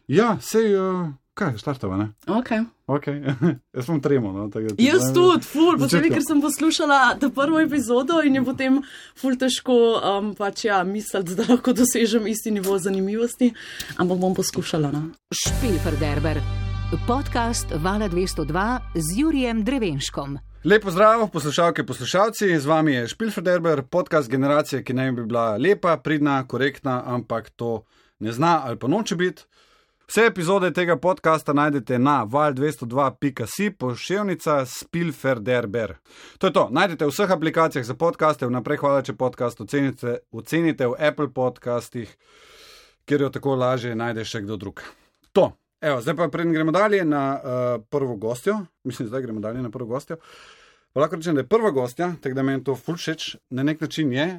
Ja, sej, kaj, štartava, ne? Ok. Jaz sem tremo, no. Jaz tudi, posebej, ker sem poslušala to prvo epizodo in je potem ful težko misliti, da lahko dosežem isti nivo zanimivosti, ampak bom poskušala, no. Špilferderber, podcast Vala 202 z Jurijem Drevenškom. Lepo zdrav, poslušalke, poslušalci, z vami je Špilferderber, podcast generacije, ki naj bi bila lepa, pridna, korektna, ampak to ne zna ali pa noče biti. Vse epizode tega podcasta najdete na val202.si, poševnica Špilferderber. To je to, najdete v vseh aplikacijah za podcaste, vnaprej hvala, če podcast ocenite v Apple podcastih, kjer jo tako lažje najde še kdo drug. To, evo, zdaj pa preden gremo dalje na prvo gostjo, zdaj gremo dalje na prvo gostjo, pa lahko rečem, da je prva gostja, tako da meni to ful všeč, na nek način je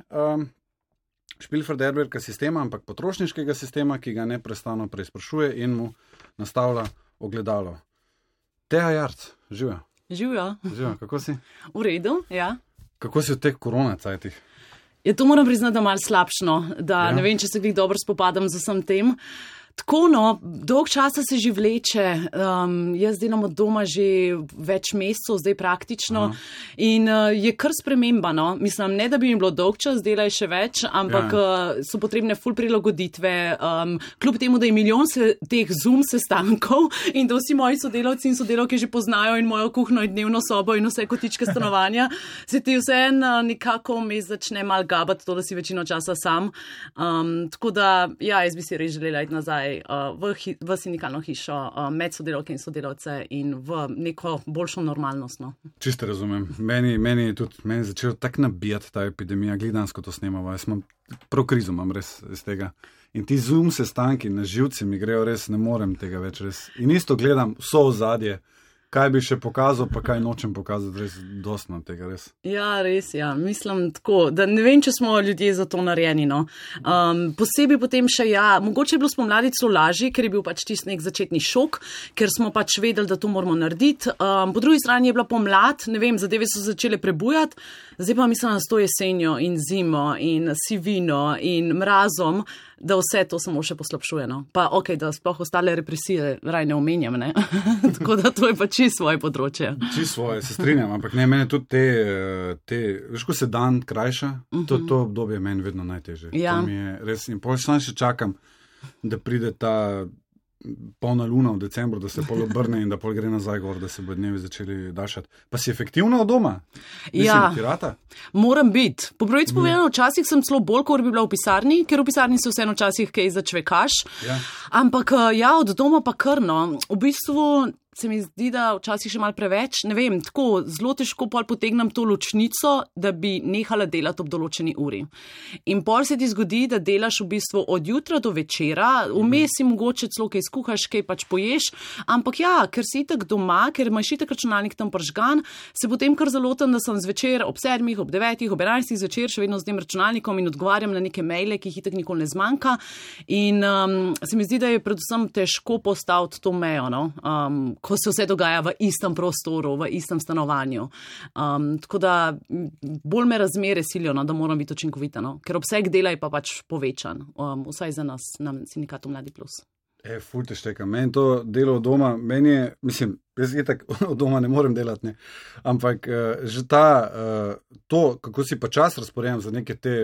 Špilferderberka sistema, ampak potrošniškega sistema, ki ga neprestano preizprašuje in mu nastavlja ogledalo. Teja Jarc, živjo. Živjo, kako si? V redu, ja. Kako si v teh koronacajtih? Ja, to moram priznati, da malo slabšno, da ne vem, če se glih dobro spopadam z vsem tem. Tako, no, dolg časa se že vleče, jaz delam od doma že več mesecev, zdaj praktično, in je kar sprememba, no, mislim, ne da bi mi bilo dolg čas, dela je še več, ampak so potrebne ful prilagoditve, kljub temu, da je milijon teh Zoom sestankov in da vsi moji sodelavci in sodelavke že poznajo in mojo kuhno in dnevno sobo in vse kotičke stanovanja, se ti vseeno nekako vmes začne mal gabati to, da si večino časa sam, tako da, ja, jaz bi si res želela iti nazaj v sindikalno hišo, med sodelavke in sodelavce in v neko boljšo normalnost. No. Čisto razumem. Meni je začelo tako nabijati ta epidemija, gledansko to snemava. Jaz imam prav krizo, imam res iz tega. In ti Zoom sestanki na živci mi grejo res, ne morem tega več res. In isto gledam vso ozadje, kaj bi še pokazal, pa kaj nočem pokazati, res dosti nam tega res. Ja, res, ja. Mislim tako, da ne vem, če smo ljudje za to narejeni, no. Posebej potem še, mogoče je bilo spomladi celo lažje, ker je bil pač tisti nek začetni šok, ker smo pač vedeli, da to moramo narediti. Po drugi strani je bila pomlad, ne vem, zadeve so začele prebujati, zdaj pa mislim, da s to jesenjo in zimo in sivino in mrazom, da vse to samo še poslabšuje, no. Pa okej, da sploh ostale represije raj ne omenjam, ne. Tako da to je pa čisto svoje področje. Čisto svoje, se strinjam, ampak ne, mene tudi te veš, ko se dan krajša, to obdobje meni vedno najtežje. Ja. To mi je res, in pol še čakam, da pride ta polna luna v decembru, da se pol obrne in da pol gre nazaj gor, da se bo dnevi začeli dašati. Pa si efektivna od doma? Mislim, ti rata? Moram biti. Po pravici povedano, včasih sem celo bolj, kot bi bila v pisarni, ker v pisarni se vseeno včasih kaj začvekaš. Ja. Ampak od doma pa krno. V bistvu se mi zdi, da včasih še malo preveč, ne vem, tako zelo težko pol potegnem to ločnico, da bi nehala delati ob določeni uri. In pol se ti zgodi, da delaš v bistvu od jutra do večera, vmes si mogoče celo kaj skuhaš, kaj pač poješ, ampak ja, ker si itak doma, ker imaš itak računalnik tam pržgan, se potem kar zalotam, da sem zvečer ob 7, ob 9, ob 11 zvečer še vedno z tem računalnikom in odgovarjam na neke maile, ki jih itak nikoli ne zmanjka. In se mi zdi, da je predvsem težko postaviti to mejo, no? Ko se vse dogaja v istem prostoru, v istem stanovanju. Tako da bolj me razmere silijo, no, da moram biti učinkovita, no? Ker obseg dela je pa pač povečan, vsaj za nas na sindikatu Mladi Plus. Ful te šteka. Meni to delo od doma, meni je, mislim, jaz itak od doma ne morem delati, ne. Ampak že to, kako si pa čas razporejam za neke te,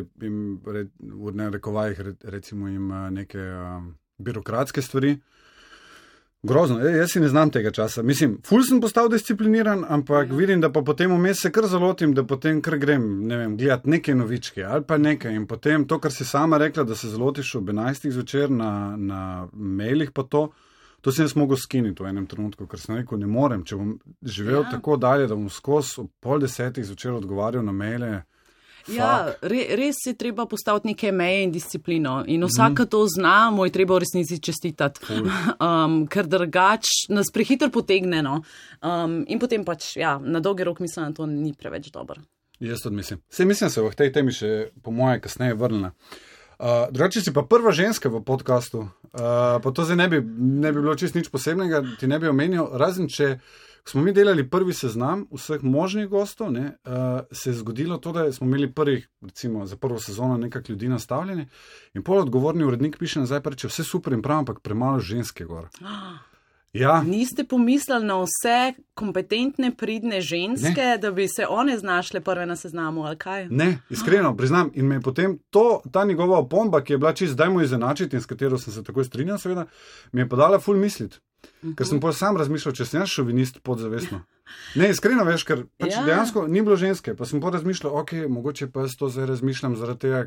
v narekovajih recimo neke birokratske stvari, grozno, jaz si ne znam tega časa. Mislim, ful sem postal discipliniran, ampak vidim, da pa potem vmes se kar zalotim, da potem kar grem, ne vem, gledati neke novičke ali pa nekaj in potem to, kar si sama rekla, da se zalotiš ob 11 zvečer na mailih pa to si jaz mogel skiniti v enem trenutku, ker sem rekel, ne morem, če bom živel tako dalje, da bom skozi ob 9:30 zvečer odgovarjal na maile. Ja, res je treba postaviti neke meje in disciplino in vsaka to zna, mu je treba v resnici čestitati, ker drugač nas prehitro potegne, no. In potem pač, ja, na dolgi rok mislim, da to ni preveč dobro. Jaz tudi mislim. Se v tej temi še po moje kasneje vrnila. Drugače si pa prva ženska v podkastu, pa to zdaj ne bi bilo čist nič posebnega, ti ne bi omenil, razen če smo mi delali prvi seznam vseh možnih gostov, se je zgodilo to, da smo imeli recimo za prvo sezono nekak ljudi nastavljeni in pol odgovorni urednik piše nazaj, pa reče, vse super in prav, ampak premalo ženske gor. Ja. Niste pomislili na vse kompetentne, pridne ženske, da bi se one znašle prve na seznamu, ali kaj? Ne, iskreno priznam. In me je potem ta njegova opomba, ki je bila čist, dajmo izenačiti in s katero sem se takoj strinjal, seveda, mi je podala ful misliti. Ker sem sam razmišljal, če sem jaz šovinist podzavestno. Ne, iskreno veš, ker pač dejansko ni bilo ženske, pa sem razmišljal, mogoče pa jaz to zdaj razmišljam zaradi tega,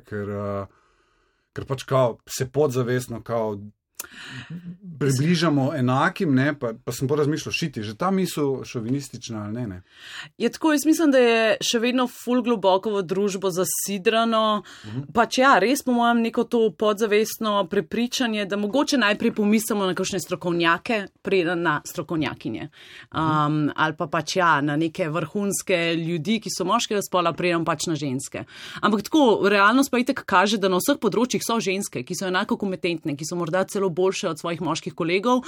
ker pač kao se podzavestno kao približamo enakim, ne, pa sem razmišljal, šiti, že ta misel šovinistična ali ne. Je tako, jaz mislim, da je še vedno ful globoko v družbo zasidrano, pač res po mojem neko to podzavestno prepričanje, da mogoče najprej pomislimo na kakšne strokovnjake, preden na strokovnjakinje. Ali pa pač na neke vrhunske ljudi, ki so moškega spola, preden pač na ženske. Ampak tako, realnost pa itak kaže, da na vseh področjih so ženske, ki so enako kompetentne, ki so morda celo boljše od svojih moških kolegov.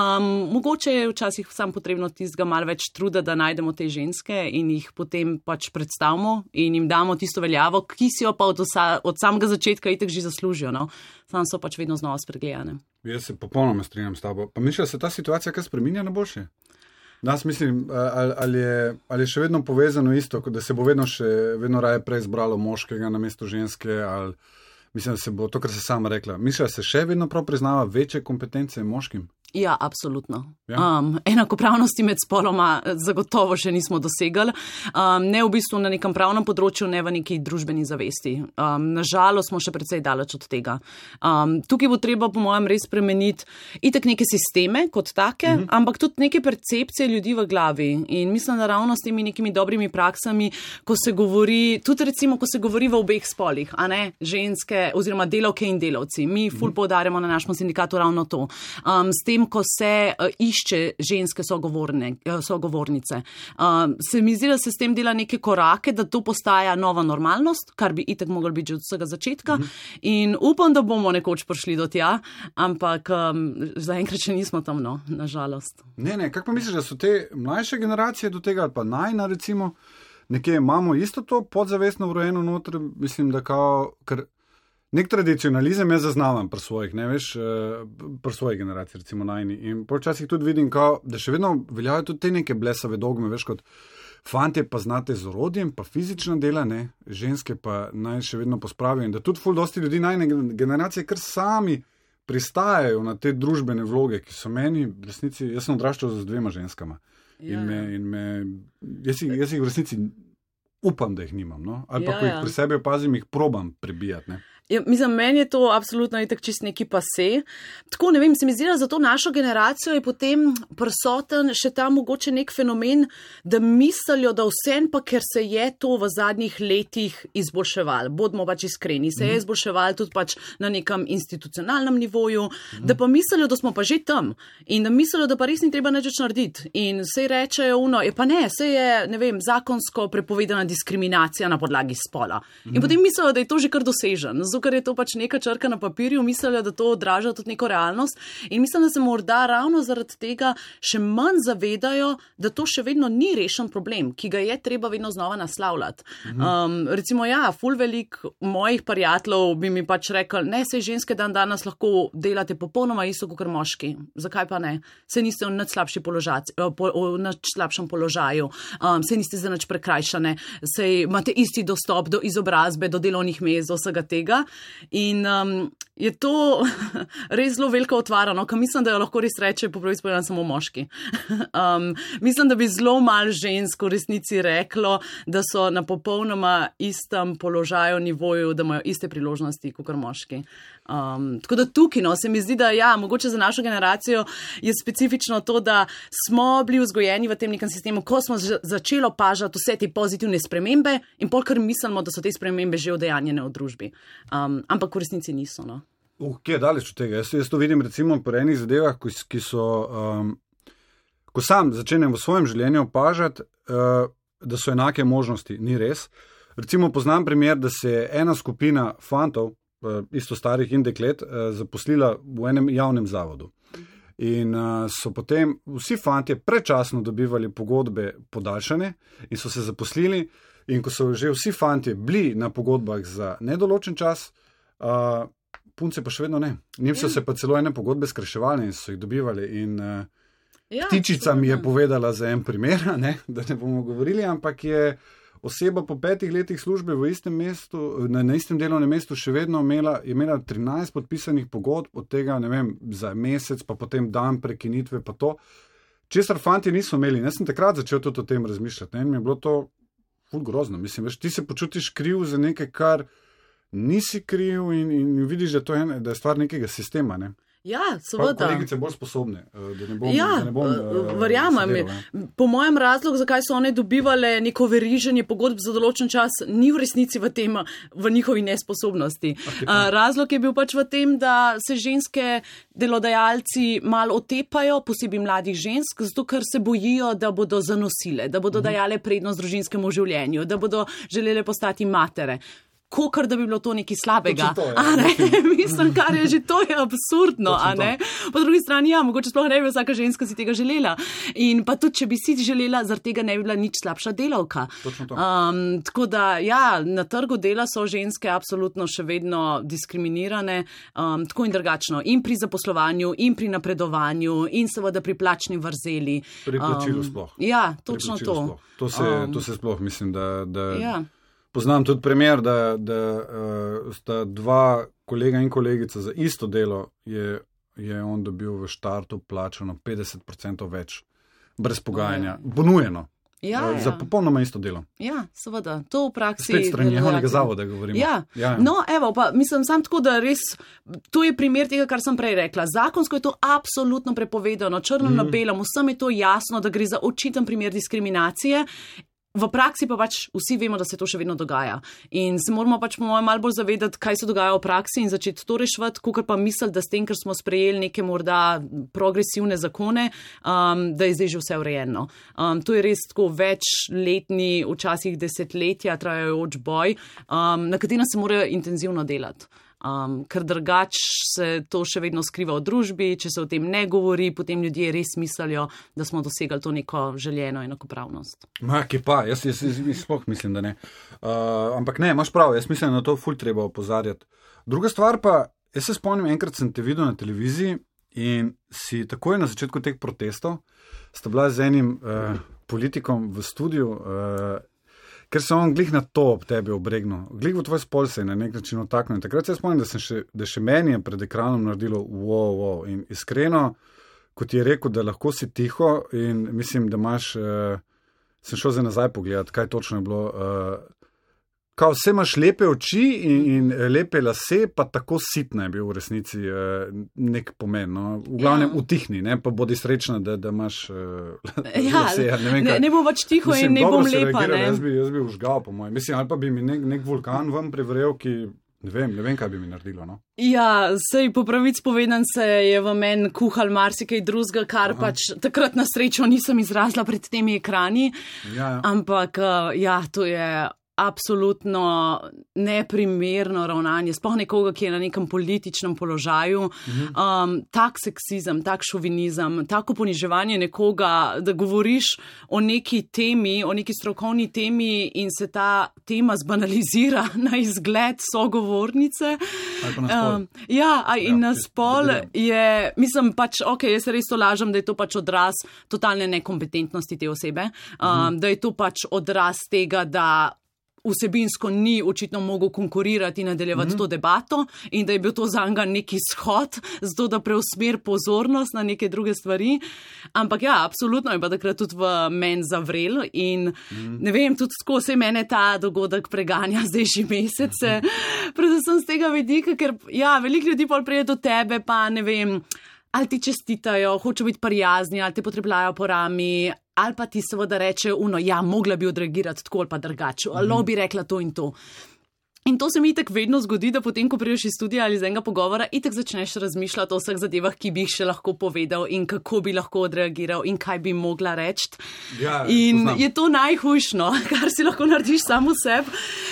Mogoče je včasih sam potrebno tistega malo več truda, da najdemo te ženske in jih potem pač predstavimo in jim damo tisto veljavo, ki si jo pa od samega začetka itak že zaslužijo. No? Sam so pač vedno znova spregledane. Jaz se popolnoma strinjam s tabo. Pa misliš, da se ta situacija kaj spreminja na boljše? Nas mislim, ali je še vedno povezano isto, da se bo vedno raje prej zbralo moškega namesto ženske, ali mislim, da se bo to, kar se sama rekla. Mislim, da se še vedno prav priznava večje kompetence moškim? Ja, absolutno. Ja. Enakopravnosti med spoloma zagotovo še nismo dosegali. Ne v bistvu na nekem pravnem področju, ne v neki družbeni zavesti. Nažalost smo še precej daleč od tega. Tukaj bo treba, po mojem, res spremeniti itak neke sisteme kot take, ampak tudi neke percepcije ljudi v glavi. In mislim, da ravno s temi nekimi dobrimi praksami, ko se govori, tudi recimo, ko se govori v obeh spolih, a ne ženske oziroma delavke in delavci. Mi ful poudarjamo na našem sindikatu ravno to. S tem, ko se išče ženske sogovornice. Se mi zdi, da se s tem dela neke korake, da to postaja nova normalnost, kar bi itak moglo biti že od vsega začetka. In upam, da bomo nekoč prišli do tja, ampak zaenkrat še nismo tam, no, nažalost. Ne, kako pa misliš, da so te mlajše generacije do tega, ali pa najna recimo, nekje imamo isto to podzavestno vrojeno noter, mislim, da ker nek tradicionalizem jaz zaznavam pri svojih, ne veš, pri svojih generaciji, recimo najni. In počasih tudi vidim, da še vedno veljajo tudi te neke blesave dogme, veš, kot fantje pa znate z orodjem, pa fizična dela, ne, ženske pa naj še vedno pospravijo. In da tudi ful dosti ljudi najne generacije kar sami pristajajo na te družbene vloge, ki so meni, v resnici, jaz sem odraščal z 2 ženskama. Ja. Jaz jih v resnici upam, da jih nimam, no? Ali pa ko jih pri sebi opazim, jih probam prebijati, ne. Ja, mislim, meni je to absolutno itak čist neki pase. Tako, ne vem, se mi zdi, da za to našo generacijo je potem prisoten še ta mogoče nek fenomen, da mislijo, da vsem pa, ker se je to v zadnjih letih izboljševalo. Bodimo pač iskreni, se je izboljševalo tudi pač na nekem institucionalnem nivoju, da pa mislijo, da smo pa že tam in da mislijo, da pa res ni treba nič narediti. In se rečejo pa ne, se je, ne vem, zakonsko prepovedana diskriminacija na podlagi spola. In potem mislijo, da je to že kar dosežen. Ker je to pač neka črka na papirju, mislijo, da to odraža tudi neko realnost in mislim, da se morda ravno zaradi tega še manj zavedajo, da to še vedno ni rešen problem, ki ga je treba vedno znova naslavljati. Recimo, ful velik mojih prijateljev bi mi pač rekel, ne, sej ženske danes lahko delate popolnoma isto kot moški. Zakaj pa ne? Sej niste v nič slabšem položaju, sej niste za nič prekrajšane, sej imate isti dostop do izobrazbe, do delovnih mest, do vsega tega. In je to res zelo veliko otvarano, ker mislim, da jo lahko res reče po pravici povedano samo moški. Mislim, da bi zelo malo žensk v resnici reklo, da so na popolnoma istem položaju, nivoju, da imajo iste priložnosti kot moški. Tako da tukaj, se mi zdi, da mogoče za našo generacijo je specifično to, da smo bili vzgojeni v tem nekem sistemu, ko smo začeli opažati vse te pozitivne spremembe in pol kar mislimo, da so te spremembe že udejanjene v družbi. Ampak v resnici niso, no. Kje je daleč od tega? Jaz to vidim recimo pri enih zadevah, ki so, ko sam začenjam v svojem življenju opažati, da so enake možnosti. Ni res. Recimo poznam primer, da se je ena skupina fantov isto starih in deklet, zaposlila v enem javnem zavodu. In so potem vsi fantje predčasno dobivali pogodbe podaljšane in so se zaposlili. In ko so že vsi fantje bili na pogodbah za nedoločen čas, punce pa še vedno ne. Njim so se pa celo ene pogodbe skrajševali in so jih dobivali. In Ptičica mi je povedala za en primer, da ne bomo govorili, ampak je oseba po 5 letih službe v istem mestu, na istem delovnem mestu še vedno imela 13 podpisanih pogodb, od tega, ne vem, za mesec, pa potem dan prekinitve, pa to. Česar fantje niso imeli. Jaz sem takrat začel tudi o tem razmišljati. In mi je bilo to ful grozno. Mislim, veš, ti se počutiš kriv za nekaj, kar nisi kriv in vidiš, da je stvar nekega sistema, ne? Ja, seveda. Kolegice bolj sposobne, da ne bom verjamem. Po mojem razlog, zakaj so one dobivale neko veriženje pogodb za določen čas, ni v resnici v njihovi nesposobnosti. Razlog je bil pač v tem, da se ženske delodajalci malo otepajo, posebej mladih žensk, zato ker se bojijo, da bodo zanosile, da bodo dajale prednost družinskemu življenju, da bodo želele postati matere. Kokor da bi bilo to nekaj slabega. Mislim, kar je že to je absurdno. Po drugi strani, mogoče sploh ne bi vsaka ženska si tega želela. In pa tudi, če bi si želela, zaradi tega ne bi bila nič slabša delavka. Tako da, na trgu dela so ženske absolutno še vedno diskriminirane, tako in drugačno. In pri zaposlovanju, in pri napredovanju, in seveda pri plačni vrzeli. Pri plačilu sploh. Ja, točno to. To se sploh mislim, da poznam tudi primer, da sta dva kolega in kolegica za isto delo je on dobil v štartu plačano 50% več, brez pogajanja, ponujeno. Za popolnoma isto delo. Ja, seveda, to v praksi. Spet strani javnega zavoda govorimo. No, evo, pa mislim sam tako, da res, to je primer tega, kar sem prej rekla. Zakonsko je to absolutno prepovedano, črno na belem, vsem je to jasno, da gre za očiten primer diskriminacije. V praksi pa pač vsi vemo, da se to še vedno dogaja. In se moramo pač po mojem malo bolj zavedati, kaj se dogaja v praksi in začeti to reševati, kakor pa misli, da s tem, ker smo sprejeli neke morda progresivne zakone, da je zdaj že vse urejeno. To je res tako večletni, včasih desetletja trajajoč boj, na katerem se morajo intenzivno delati. Ker drugač se to še vedno skriva v družbi, če se o tem ne govori, potem ljudje res mislijo, da smo dosegali to neko željeno enakopravnost. Ki pa, jaz sploh mislim, da ne. Ampak ne, imaš prav, jaz mislim, da na to ful treba opozarjati. Druga stvar pa, jaz se spomnim, enkrat sem te videl na televiziji in si takoj na začetku teh protestov sta bila z enim politikom v studiu, ker se on glih na to ob tebi obregnil, glih v tvoj spol se je na nek način otaknil. Takrat se spomnim, da še meni je pred ekranom naredilo wow. In iskreno, kot je rekel, da lahko si tiho in mislim, da imaš, sem šel zdaj nazaj pogledati, kaj točno je bilo, kao vse imaš lepe oči in lepe lase, pa tako sitna je bil v resnici nek pomen. No? V glavnem utihni, ne? Pa bodi srečna, da imaš lase. Ne bom več tiho in ne bom lepa. Jaz bi užgal, po mojem. Mislim, ali pa bi mi nek vulkan ven prevrel, ki ne vem, kaj bi mi naredilo. No? Ja, sej po pravic povedan se je v meni kuhal marsikaj drugega, kar pač takrat na srečo nisem izrazila pred temi ekrani. Ampak to je absolutno neprimerno ravnanje, sploh nekoga, ki je na nekem političnem položaju. Tak seksizem, tak šovinizem, tako poniževanje nekoga, da govoriš o neki temi, o neki strokovni temi in se ta tema zbanalizira na izgled sogovornice. In na spol je, mislim pač, jaz res to lažem, da je to pač odraz totalne nekompetentnosti te osebe, da je to pač odraz tega, da vsebinsko ni očitno mogel konkurirati in nadaljevati to debato in da je bil to zanga neki shod, zato da preusmer pozornost na neke druge stvari. Ampak absolutno je pa takrat tudi v meni zavrel in ne vem, tudi tako se mene ta dogodek preganja zdaj že mesece, predvsem z tega vidika, ker veliko ljudi pol pride do tebe, pa ne vem, ali ti čestitajo, hoče biti prijazni, ali te potrebljajo po rami, ali pa ti seveda reče, mogla bi odreagirati tako ali pa drugače, ali bi rekla to in to. In to se mi itak vedno zgodi, da potem, ko priješ iz studija ali iz enega pogovora, itak začneš razmišljati o vseh zadevah, ki bi jih še lahko povedal in kako bi lahko odreagiral in kaj bi mogla reči. In je to najhujšno, kar si lahko narediš samo sebi.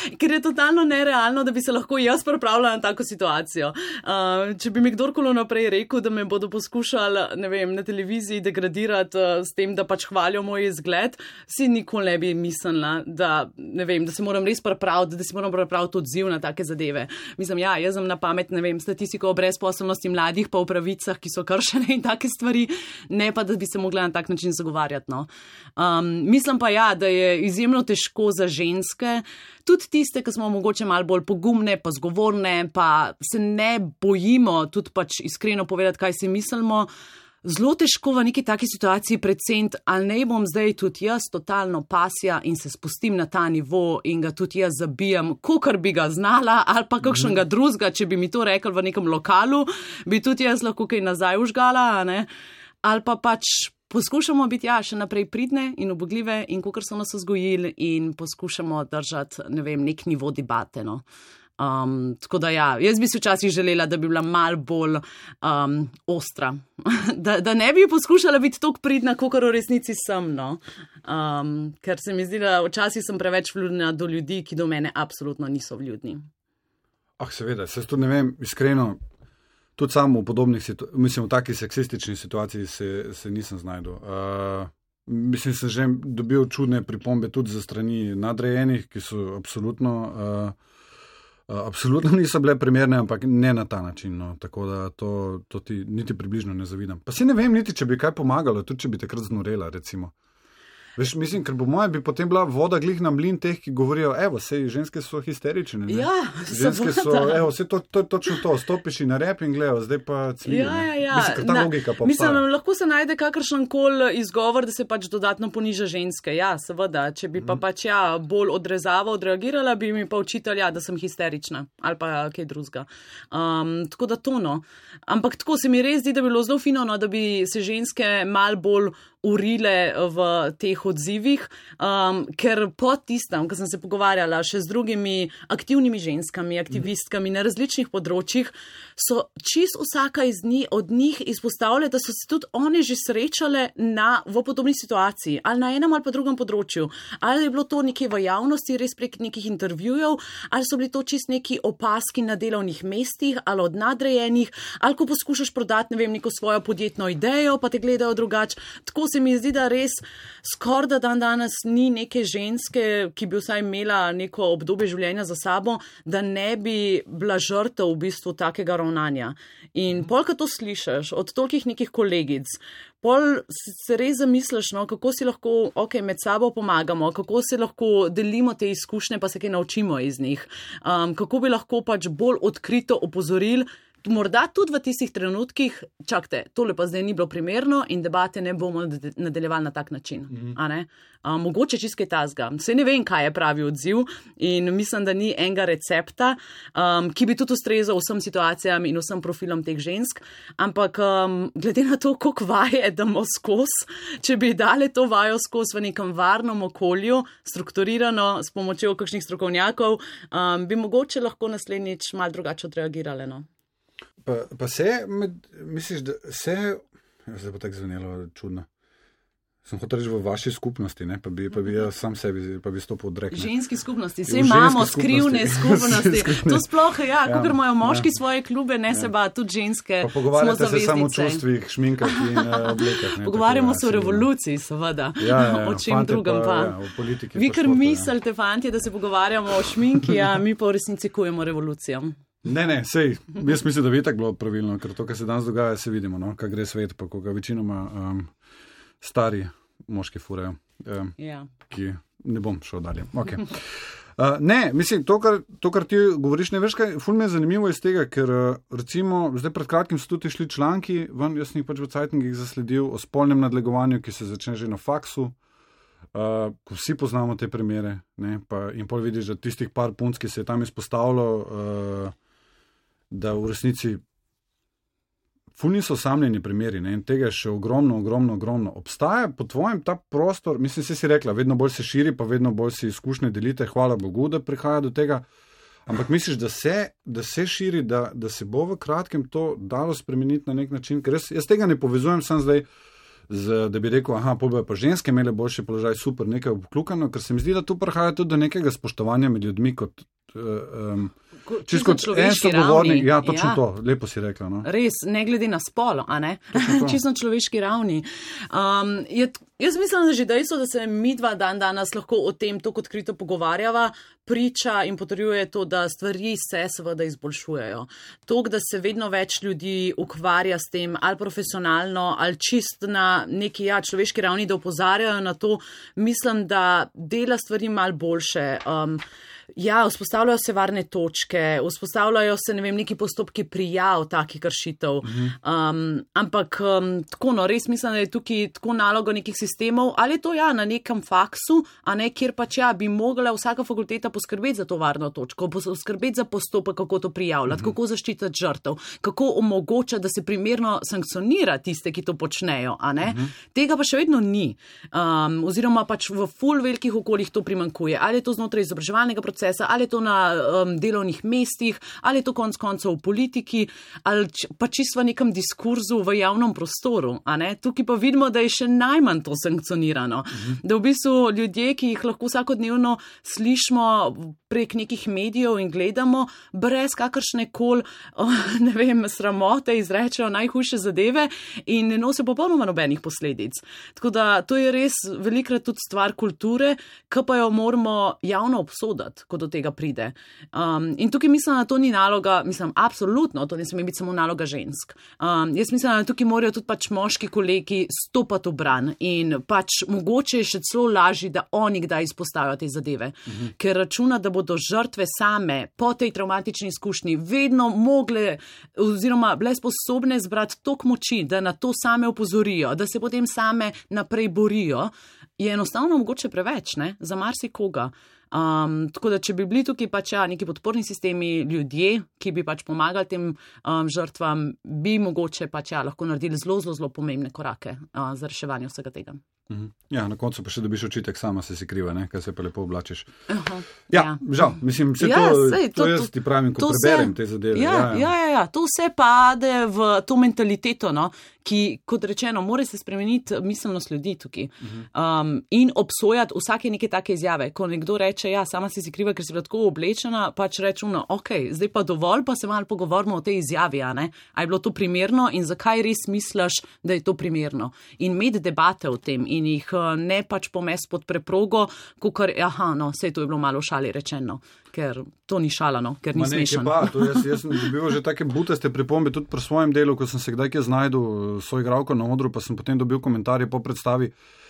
ker je totalno nerealno, da bi se lahko jaz pripravljala na tako situacijo. Če bi mi kdorkoli naprej rekel, da me bodo poskušali, ne vem, na televiziji degradirati s tem, da pač hvalijo moj izgled, si nikoli ne bi mislila, da, ne vem, da se moram res pripraviti, da si moram pripraviti odziv na take zadeve. Mislim, ja, jaz sem na pamet, ne vem, statistiko o brezposelnosti mladih pa o pravicah, ki so kršene in take stvari, ne pa, da bi se mogla na tak način zagovarjati, no. Mislim pa ja, da je izjemno težko za ženske, tudi tiste, ki smo mogoče malo bolj pogumne, pa zgovorne, pa se ne bojimo tudi pač iskreno povedati, kaj si mislimo. Zelo težko v neki taki situaciji preceniti, ali ne bom zdaj tudi jaz totalno pasja in se spustim na ta nivo in ga tudi jaz zabijam, kakor bi ga znala, ali pa kakšnega drugega, če bi mi to rekli v nekem lokalu, bi tudi jaz lahko kaj nazaj užgala, ne? Ali pa pač poskušamo biti še naprej pridne in ubogljive in kakor so nas vzgojili in poskušamo držati, ne vem, nek nivo debate, no. Tako da ja, jaz bi si včasih želela, da bi bila malo bolj ostra, da ne bi poskušala biti toliko pridna, kakor v resnici sem, no. Ker se mi zdi, da včasih sem preveč vljudna do ljudi, ki do mene absolutno niso vljudni. Seveda, se tudi ne vem, iskreno, tudi samo v podobnih v taki seksistični situaciji se nisem znajdel. Mislim, sem že dobil čudne pripombe tudi za strani nadrejenih, ki so absolutno niso bile primerne, ampak ne na ta način, no. Tako da to ti niti približno ne zavidam. Pa si ne vem niti, če bi kaj pomagalo, tudi če bi takrat znorela, recimo. Veš, mislim, ker po mojem bi potem bila voda glih na mlin teh, ki govorijo, sej ženske so histerične, ne? Ja, ženske so, vse to je točno to, stopiš in na rep in gledajo, zdaj pa cvije. Ja. Mislim, ker ta logika pa obstaja. Mislim, lahko se najde kakršenkoli izgovor, da se pač dodatno poniža ženske. Ja, seveda, če bi pa pač bolj odreagirala, bi mi pa učitelj, da sem histerična ali pa kaj drugega. Tako da to, no. Ampak tako se mi res zdi, da bi bilo zelo fino, no, da bi se ženske mal bolj urile v teh odzivih, ker po tistem, ko sem se pogovarjala še z drugimi aktivnimi ženskami, aktivistkami na različnih področjih, so čisto vsaka od njih izpostavile, da so se tudi one že srečale v podobni situaciji, ali na enem ali pa drugem področju. Ali je bilo to nekje v javnosti, res prek nekih intervjujev, ali so bili to čist neki opaski na delovnih mestih, ali od nadrejenih, ali ko poskušaš prodati, ne vem, neko svojo podjetno idejo, pa te gledajo drugače. Tako se mi zdi, da res skorda danes ni neke ženske, ki bi vsaj imela neko obdobje življenja za sabo, da ne bi bila žrtev v bistvu takega ravnanja. In pol, ko to slišiš od tolikih nekih kolegic, pol se res zamisliš, no, kako si lahko med sabo pomagamo, kako se lahko delimo te izkušnje, pa se kaj naučimo iz njih. Kako bi lahko pač bolj odkrito opozorili, morda tudi v tistih trenutkih, čakajte, tole pa zdaj ni bilo primerno in debate ne bomo nadaljevali na tak način. A ne? Mogoče čisto kaj tazga. Saj ne vem, kaj je pravi odziv in mislim, da ni enega recepta, ki bi tudi ustrezal vsem situacijam in vsem profilom teh žensk, ampak glede na to, koliko vaje damo skozi, če bi dali to vajo skozi v nekem varnem okolju, strukturirano, s pomočjo kakšnih strokovnjakov, bi mogoče lahko naslednjič malo drugače odreagirali, no. Pa misliš, da zdaj bo tako zvenelo čudno. Sem hotel reči v vaši skupnosti, ne? Pa bi jaz sam sebi, pa bi stopil odrek. Ženski skupnosti, vse imamo skrivne skupnosti. To sploh, kakor imajo moški svoje klube, ne se ba, tudi ženske. Pa pogovarjate se samo o čustvih, šminkah in oblekah. Pogovarjamo se o revoluciji, seveda. O čem drugem pa. O politiki. Vi kar mislite, fantje, da se pogovarjamo o šminki, mi pa v resnici kujemo revolucijo. Ne, sej, jaz mislim, da bi tako bilo pravilno, ker to, kar se danes dogaja, se vidimo, no, kaj gre svet, pa koga večinoma stari moški furajo, ki ne bom šel dalje. Okay. Ne, mislim, to, kar ti govoriš, ne veš kaj, ful mi je zanimivo iz tega, ker recimo, zdaj pred kratkim so tudi šli članki, jaz sem jih pač v Cajtngih zasledil o spolnem nadlegovanju, ki se začne že na faksu, ko vsi poznamo te primere, ne, in pol vidiš, da tistih par punc, ki se je tam izpostavilo, da v resnici ful niso osamljeni primeri, ne, in tega je še ogromno. Obstaja po tvojem ta prostor, mislim, si rekla, vedno bolj se širi, pa vedno bolj si izkušnje delite, hvala Bogu, da prihaja do tega, ampak misliš, da se širi, da se bo v kratkem to dalo spremeniti na nek način, ker jaz tega ne povezujem sam zdaj da bi rekel, pol bojo pa ženske imele boljši položaj, super, nekaj obklukano, ker se mi zdi, da tu prihaja tudi do nekega spoštovanja med ljudmi kot čisto človeški ravni. Ja, točno to, lepo si rekla. No? Res, ne glede na spol, a ne? Čisto človeški ravni. Jaz mislim, da že dejstvo, da se mi dva danes lahko o tem tako odkrito pogovarjava, priča in potrjuje to, da stvari se seveda izboljšujejo. To, da se vedno več ljudi ukvarja s tem, ali profesionalno, ali čist na neki človeški ravni, da opozarjajo na to, mislim, da dela stvari malo boljše. Vzpostavljajo se varne točke, vzpostavljajo se, neki postopki prijav takih kršitev. Ampak tako, res mislim, da je tukaj tako naloga nekih sistemov, ali je to na nekem faksu, a ne, kjer pač bi mogla vsaka fakulteta poskrbeti za to varno točko, poskrbeti za postopek, kako to prijavljati, kako zaščititi žrtev, kako omogočati, da se primerno sankcionira tiste, ki to počnejo, a ne. Tega pa še vedno ni. Oziroma pač v ful velikih okoljih to primanjkuje. Ali je to znotraj izobraževalnega procesa, ali je to na delovnih mestih, ali je to konec koncev v politiki, ali pa čisto v nekem diskurzu v javnem prostoru. Tukaj pa vidimo, da je še najmanj to sankcionirano. Da v bistvu ljudje, ki jih lahko vsakodnevno slišimo prek nekih medijev in gledamo, brez kakršne koli, sramote izrečejo najhujše zadeve in ne nosijo popolnoma nobenih posledic. Tako da to je res velikrat tudi stvar kulture, ki pa jo moramo javno obsoditi, ko do tega pride. In tukaj mislim, da to ni naloga, absolutno, to ne sme biti samo naloga žensk. Jaz mislim, da tukaj morajo tudi pač moški kolegi stopati v bran in pač mogoče je še celo lažje, da oni kdaj izpostavijo te zadeve. Ker računa, da bodo žrtve same po tej travmatični izkušnji vedno mogle oziroma bile sposobne zbrati toliko moči, da na to same opozorijo, da se potem same naprej borijo, je enostavno mogoče preveč, za marsikoga. Tako da, če bi bili tukaj pač neki podporni sistemi, ljudje, ki bi pač pomagali tem žrtvam, bi mogoče pač lahko naredili zelo pomembne korake za reševanje vsega tega. Ja, na koncu pa še dobiš očitek, sama si kriva, kaj se pa lepo oblačiš. Žal, to jaz ti pravim, ko preberem te zadeve. To vse pade v to mentaliteto, ki, kot rečeno, mora se spremeniti miselnost ljudi tukaj. In obsojati vsake neke take izjave. Ko nekdo reče, sama si kriva, ker si bila tako oblečena, pač reče, zdaj pa dovolj, pa se malo pogovorimo o tej izjavi, a je bilo to primerno in zakaj res misliš, da je to primerno. In imeti debate o tem in jih ne pač pomesti pod preprogo, kakor, sej to je bilo malo v šali rečeno, ker to ni šalano, ker ni smešno. Jaz sem dobil že take butaste pripombe tudi pri svojem delu, ko sem se kdaj znajdel s svojo igralko na odru, pa sem potem dobil komentarje po predstavi,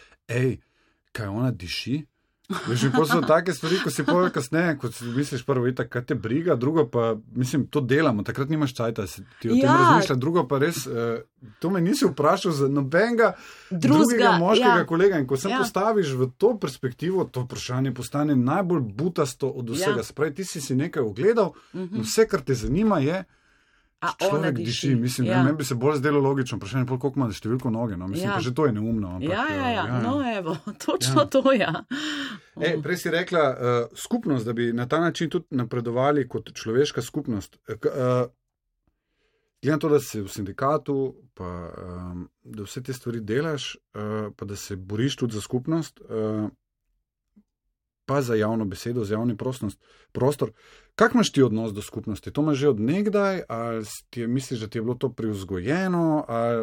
kaj ona diši? Veš, in so take stvari, ko si povedal kasneje, ko si misliš prvo, kaj te briga, drugo pa, to delamo, takrat nimaš čajta, ti o tem razmišlja, drugo pa res, to me nisi vprašal za nobenega drugega moškega kolega in ko se postaviš v to perspektivo, to vprašanje postane najbolj butasto od vsega. Spravi, ti si nekaj ogledal in vse, kar te zanima je, človek diši. Meni bi se bolj zdelo logično vprašanje, koliko ima številko noge. Pa že to je neumno. Evo, točno to, Prej si rekla, skupnost, da bi na ta način tudi napredovali kot človeška skupnost. Glede na to, da si v sindikatu, pa da vse te stvari delaš, pa da se boriš tudi za skupnost, pa za javno besedo, za javni prostor. Kak imaš ti odnos do skupnosti? To imaš že od nekdaj, ali misliš, da ti je bilo to privzgojeno,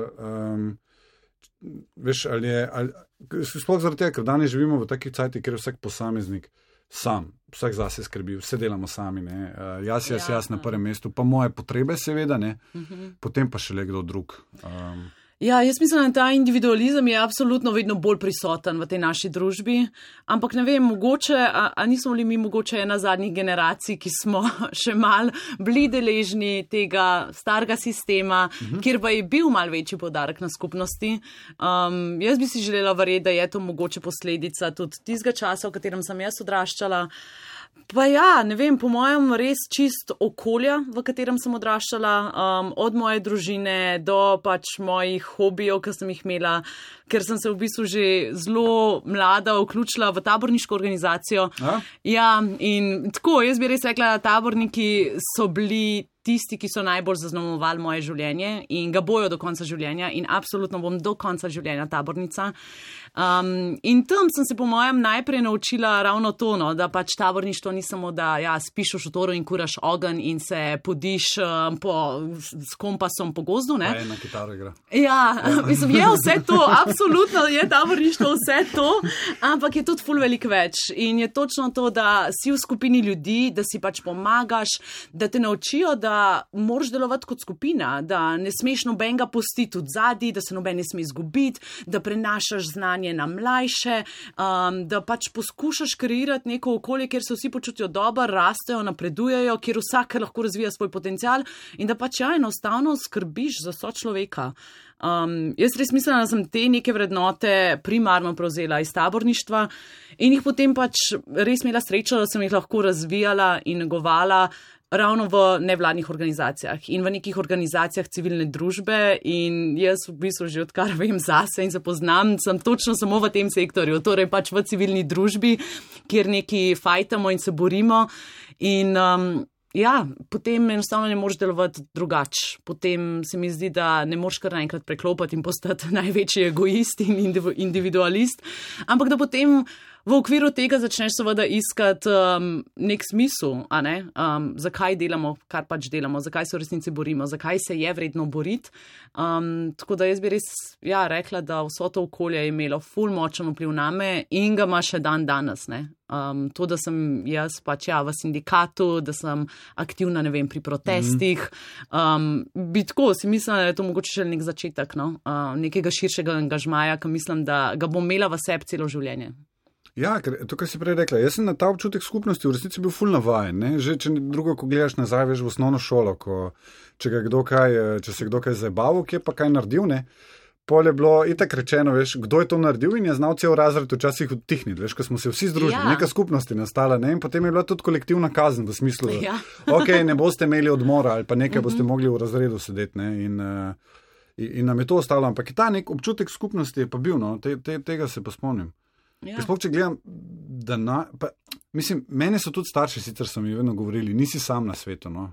sploh zaradi tega, ker danes živimo v takih cajtih, kjer je vsak posameznik sam, vsak zase skrbi, vse delamo sami, jaz na prvem mestu, pa moje potrebe seveda, potem pa še le kdo drug. Jaz mislim, da ta individualizem je absolutno vedno bolj prisoten v tej naši družbi, ampak ne vem, mogoče, a nismo li mi mogoče ena zadnjih generacij, ki smo še mal bili deležni tega starega sistema, kjer pa je bil mal večji poudarek na skupnosti. Jaz bi si želela verjeti, da je to mogoče posledica tudi tistega časa, v katerem sem jaz odraščala. Pa ne vem, po mojem res čist okolja, v katerem sem odraščala, od moje družine do pač mojih hobijev, ki sem jih imela, ker sem se v bistvu že zelo mlada vključila v taborniško organizacijo. In tako, jaz bi res rekla, da taborniki so bili tisti, ki so najbolj zaznamovali moje življenje in ga bojo do konca življenja in absolutno bom do konca življenja tabornica. In tam sem se po mojem najprej naučila ravno to, no, da pač taborništvo ni samo, da spiš v šotoru in kuraš ogenj in se podiš s kompasom po gozdu. Ne? Pa ena kitara igra. Ja, mislim, je vse to, absolutno je taborništvo vse to, ampak je tudi ful veliko več. In je točno to, da si v skupini ljudi, da si pač pomagaš, da te naučijo, da moraš delovati kot skupina, da ne smeš nobenega pustiti od zadaj, da se noben ne sme izgubiti, da prenašaš znanje na mlajše, da pač poskušaš kreirati neko okolje, kjer se vsi počutijo dobro, rastejo, napredujejo, kjer vsak lahko razvija svoj potencial in da pač enostavno skrbiš za sočloveka. Jaz res mislim, da sem te neke vrednote primarno prevzela iz taborništva in jih potem pač res imela srečo, da sem jih lahko razvijala in negovala ravno v nevladnih organizacijah in v nekih organizacijah civilne družbe in jaz v bistvu že odkar vem zase in se poznam, sem točno samo v tem sektorju, torej pač v civilni družbi, kjer neki fajtamo in se borimo in potem enostavno ne moreš delovati drugače. Potem se mi zdi, da ne moreš kar naenkrat preklopiti in postati največji egoist in individualist, ampak da potem v okviru tega začneš seveda iskati nek smisel, a ne? Zakaj delamo, kar pač delamo, zakaj se v resnici borimo, zakaj se je vredno boriti. Tako da jaz bi res rekla, da vso to okolje je imelo ful močen vpliv name in ga ima še dan danes. Ne? To, da sem jaz pač v sindikatu, da sem aktivna, ne vem, pri protestih, bi tako si mislim, da je to mogoče še nek začetek, no? Nekega širšega angažmaja, ki mislim, da ga bom imela v sebi celo življenje. Ja, ker to, kar si prej rekla, jaz sem na ta občutek skupnosti v resnici bil ful navajen, ne? Že če drugo, ko gledaš nazaj, veš v osnovno šolo, če se kdo kaj zabaval, kje pa kaj naredil, ne? Pol je bilo itak rečeno, veš, kdo je to naredil in je znal cel razred včasih odtihniti, veš, ko smo se vsi združili, neka skupnost je nastala, ne? In potem je bila tudi kolektivna kazen v smislu, ok, ne boste imeli odmora ali pa nekaj boste mogli v razredu sedeti, ne? In nam je to ostalo, ampak ta nek občutek skupnosti je pa bil, no? Tega se pa spomnim. Sploh, če gledam, mene so tudi starši, sicer so mi vedno govorili, nisi sam na svetu, no?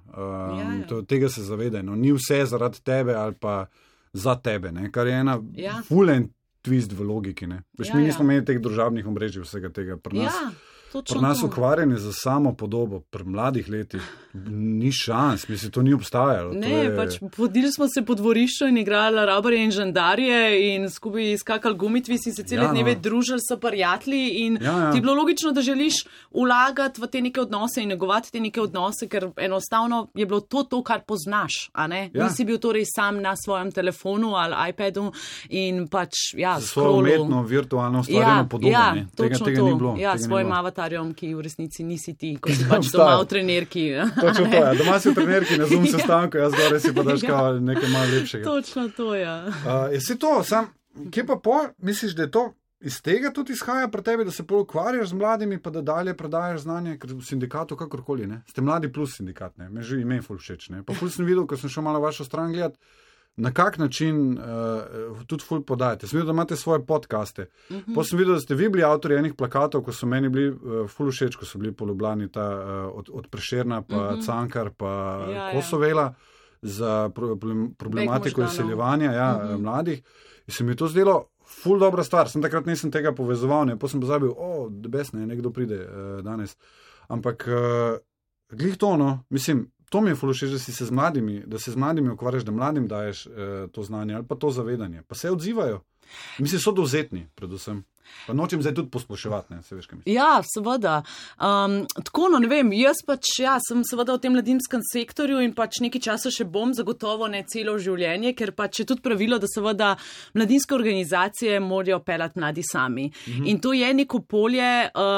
Tega se zavedaj, no? Ni vse zaradi tebe ali pa za tebe, ne? Kar je ena fulen twist v logiki, ne? Veš, mi nismo imeli teh družabnih omrežij vsega tega, pri nas ukvarjanje za samo podobo pri mladih letih ni šans, mislim, to ni obstajalo. Pač podili smo se po dvorišču in igrali rabarje in žandarje in skupaj skakali gumitvis in se cele dneve družili s prijatelji in ti je bilo logično, da želiš vlagati v te neke odnose in negovati te neke odnose, ker enostavno je bilo to, kar poznaš, a ne? Nisi bil torej sam na svojem telefonu ali iPadu in pač, s svojo umetno, virtualno ustvarjeno podobo, ne? Tega ni bilo. Svojim avatarjem, ki v resnici nisi ti, ko si pač doma v trenerki. Točno to, doma si v trenerki, na Zoom sestanku, jaz gore si pa daš nekaj malo lepšega. Točno to, Je si to, kje pa misliš, da je to iz tega tudi izhaja pri tebi, da se ukvarjaš z mladimi, pa da dalje predajaš znanje, ker v sindikatu kakorkoli, ne? Ste mladi plus sindikat, ne? Me že ime ful všeč, ne? Pa ful sem videl, ko sem šel malo vašo stran gledati, na kak način tudi ful podajate. Sem videl, da imate svoje podcaste. Pa sem videl, da ste vi bili avtori enih plakatov, ko so meni bili ful všeč, ko so bili po Ljubljani od Prešerna, pa Cankar, pa Kosovela za problematiko izseljevanja mladih. In se mi je to zdelo ful dobra stvar. Sem takrat nisem tega povezoval, ne? Pa sem pozabil, debesne, nekdo pride danes. Ampak glih to, no, mislim, to mi je ful všeč, da se z mladimi ukvarjaš, da mladim daješ to znanje ali pa to zavedanje. Pa se odzivajo. Mislim, so dovzetni, predvsem. Pa nočem zdaj tudi posploševati, ne, se veš, kaj mislim. Ja, seveda. Tako, no, ne vem, jaz pač, sem seveda v tem mladinskem sektorju in pač nekaj časa še bom, zagotovo ne celo življenje, ker pač je tudi pravilo, da seveda mladinske organizacije morajo pelati mladi sami. In to je neko polje,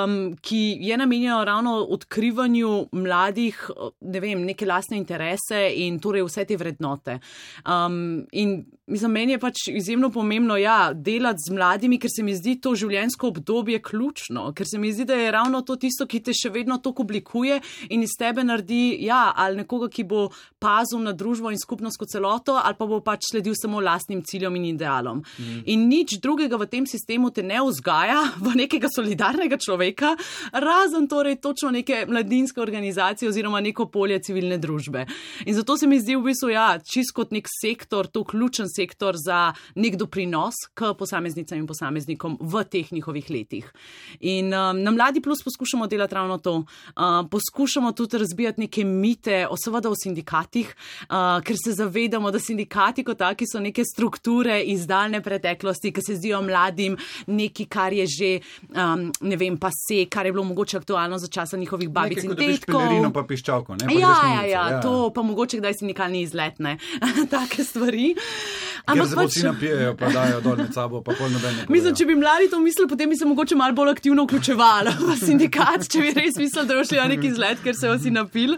ki je namenjeno ravno odkrivanju mladih, ne vem, neke lastne interese in torej vse te vrednote. In mislim, meni je pač izjemno pomembno, delati z mladimi, ker se mi zdi to to življenjsko obdobje ključno, ker se mi zdi, da je ravno to tisto, ki te še vedno toliko oblikuje in iz tebe naredi, ali nekoga, ki bo pazil na družbo in skupnost kot celoto, ali pa bo pač sledil samo lastnim ciljem in idealom. In nič drugega v tem sistemu te ne vzgaja v nekega solidarnega človeka, razen torej točno neke mladinske organizacije oziroma neko polje civilne družbe. In zato se mi zdi v bistvu, čist kot nek sektor, to ključen sektor za nek doprinos k posameznicam in posameznikom v teh njihovih letih. In na Mladi Plus poskušamo delati ravno to. Poskušamo tudi razbijati neke mite, seveda o sindikatih, ker se zavedamo, da sindikati kot taki so neke strukture iz daljne preteklosti, ki se zdijo mladim nekaj, kar je že, ne vem, pase, kar je bilo mogoče aktualno za časa njihovih babic in tetkov. Pelerino pa piščalko, ne? To pa mogoče kdaj sindikalni izlet, ne? Take stvari. Ker se vsi napijejo, pa dajo dol med sabo, pa pol nobene. Mislim, če bi mladi to mislili, potem bi se mogoče malo bolj aktivno vključevali v sindikat, če bi res mislili, da bo šli neki izlet, ker se vsi napili.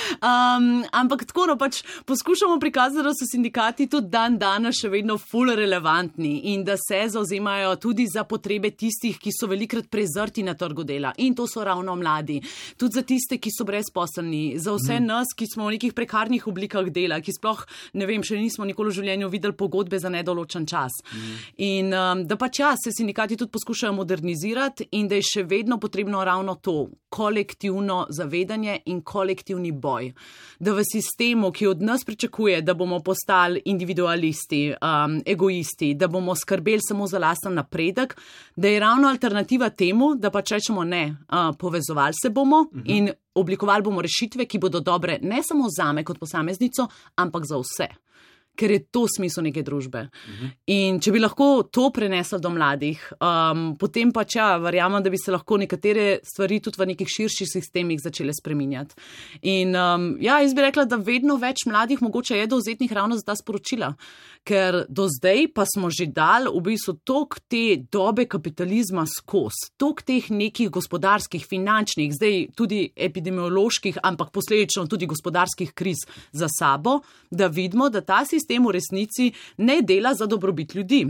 Ampak tako, pač poskušamo prikazati, da so sindikati tudi dan danes še vedno ful relevantni in da se zauzemajo tudi za potrebe tistih, ki so velikrat prezrti na trgu dela. In to so ravno mladi. Tudi za tiste, ki so brezposelni, za vse nas, ki smo v nekih prekarnih oblikah dela, ki sploh, ne vem, še nismo nikoli v življenju videli pogodbe za nedoločen čas. In da pač se sindikati tudi poskušajo modernizirati in da je še vedno potrebno ravno to, kolektivno zavedanje in kolektivni boj. Da v sistemu, ki od nas pričakuje, da bomo postali individualisti, egoisti, da bomo skrbeli samo za lasten napredek, da je ravno alternativa temu, da pač rečemo ne, povezovali se bomo in oblikovali bomo rešitve, ki bodo dobre ne samo zame kot posameznico, ampak za vse. Ker je to smisel neke družbe. In če bi lahko to prenesli do mladih, potem pač verjamem, da bi se lahko nekatere stvari tudi v nekih širših sistemih začele spreminjati. In jaz bi rekla, da vedno več mladih mogoče je dovzetnih ravno za ta sporočila. Ker do zdaj pa smo že dali v bistvu toliko te dobe kapitalizma skozi, toliko teh nekih gospodarskih, finančnih, zdaj tudi epidemioloških, ampak posledično tudi gospodarskih kriz za sabo, da vidimo, da ta sistem v resnici ne dela za dobrobit ljudi.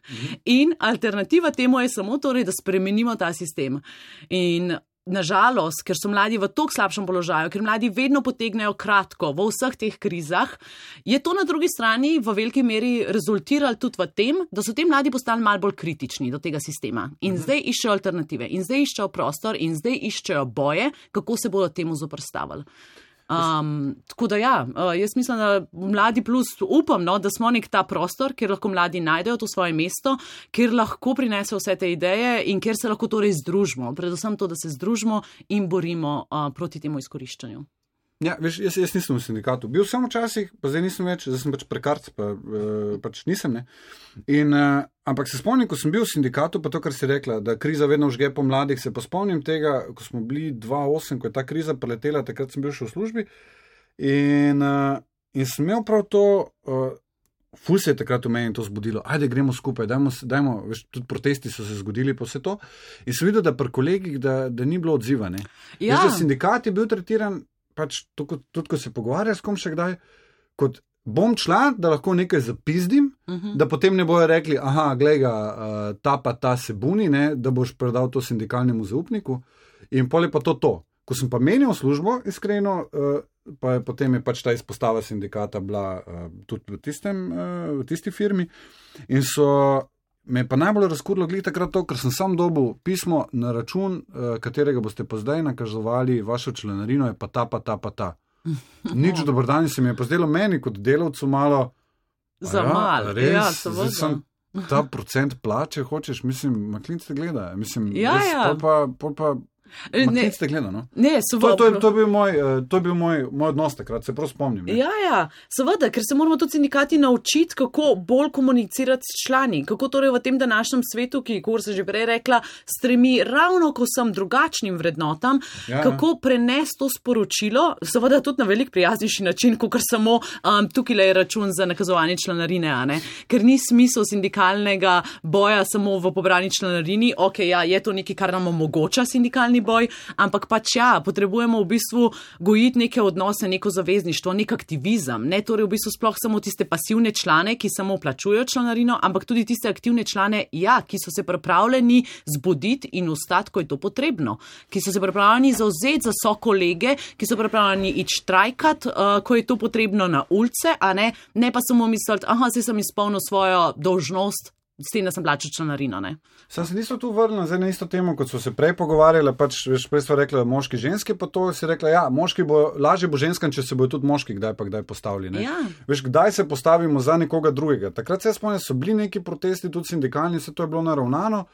In alternativa temu je samo torej, da spremenimo ta sistem. In nažalost, ker so mladi v toliko slabšem položaju, ker mladi vedno potegnejo kratko v vseh teh krizah, je to na drugi strani v veliki meri rezultiralo tudi v tem, da so ti mladi postali malo bolj kritični do tega sistema. In zdaj iščejo alternative, in zdaj iščejo prostor, in zdaj iščejo boje, kako se bodo temu zoperstavili. Tako da jaz mislim, da Mladi Plus upam, da smo nek ta prostor, kjer lahko mladi najdejo to svoje mesto, kjer lahko prinesejo vse te ideje in kjer se lahko torej združimo. Predvsem to, da se združimo in borimo proti temu izkoriščanju. Ja, veš, jaz nisem v sindikatu. Bil sem včasih, pa zdaj nisem več, zdaj sem pač prekarc, pač nisem, ne. Ampak se spomnim, ko sem bil v sindikatu, pa to, kar si rekla, da kriza vedno vžge po mladih, se pa spomnim tega, ko smo bili 2008, ko je ta kriza preletela, takrat sem bil še v službi in sem imel prav to, ful se je takrat v meni to zbudilo, ajde gremo skupaj, dajmo, veš, tudi protesti so se zgodili po vse to in sem videl, da pri kolegih, da ni bilo odziva, ne. Ja. Veš, da sindikat je bil tretiran, pač tudi ko se pogovarja s kom še kdaj, kot bom član, da lahko nekaj zapizdim, da potem ne bojo rekli, glej ga, ta pa ta se buni, ne, da boš predal to sindikalnemu zaupniku in pol je pa to. Ko sem pa menil službo, iskreno, pa potem je pač ta izpostava sindikata bila tudi v tisti firmi in me je pa najbolj razkurilo glih takrat to, ker sem sam dobil pismo na račun, katerega boste pa zdaj nakazovali vašo članarino, je pa ta. Nič dobrodan se mi je pa zdelo meni kot delavcu malo za malo. Res, zdaj sem ta procent plače, hočeš, mislim, maklinc te gleda. Mislim, pol pa maklinc te gleda, no? Ne, seveda. To je bil moj odnos takrat, se prav spomnim. Ne? Ja, seveda, ker se moramo tudi sindikati naučiti, kako bolj komunicirati s člani, kako torej v tem današnjem svetu, ki, kot sem že prej rekla, stremi ravno k vsem drugačnim vrednotam, kako prenesti to sporočilo, seveda tudi na velik prijaznejši način, kot samo tukaj je račun za nakazovanje članarine, ne? Ker ni smisel sindikalnega boja samo v pobrani članarini, je to nekaj, kar nam omogoča sindikalni nadaljni boj, ampak pač ja, potrebujemo v bistvu gojiti neke odnose, neko zavezništvo, nek aktivizem, ne torej v bistvu sploh samo tiste pasivne člane, ki samo plačujejo članarino, ampak tudi tiste aktivne člane, ja, ki so se pripravljeni zbuditi in ustati, ko je to potrebno, ki so se pripravljeni zauzeti za sokolege, ki so pripravljeni iti štrajkat, ko je to potrebno na ulice, a ne pa samo misliti, zdaj sem izpolnil svojo dolžnost, s tem, da sem plačal članarino, ne. Sam se niso tu vrnili zdaj na isto temo, kot so se prej pogovarjali, pač prej sva rekla moški, ženski, pa to si rekla, ja, moški lažje bo ženskam, če se bojo tudi moški kdaj postavili, ne. Ja. Veš, kdaj se postavimo za nekoga drugega. Takrat se spomnim, so bili neki protesti, tudi sindikalni, se to je bilo naravnano.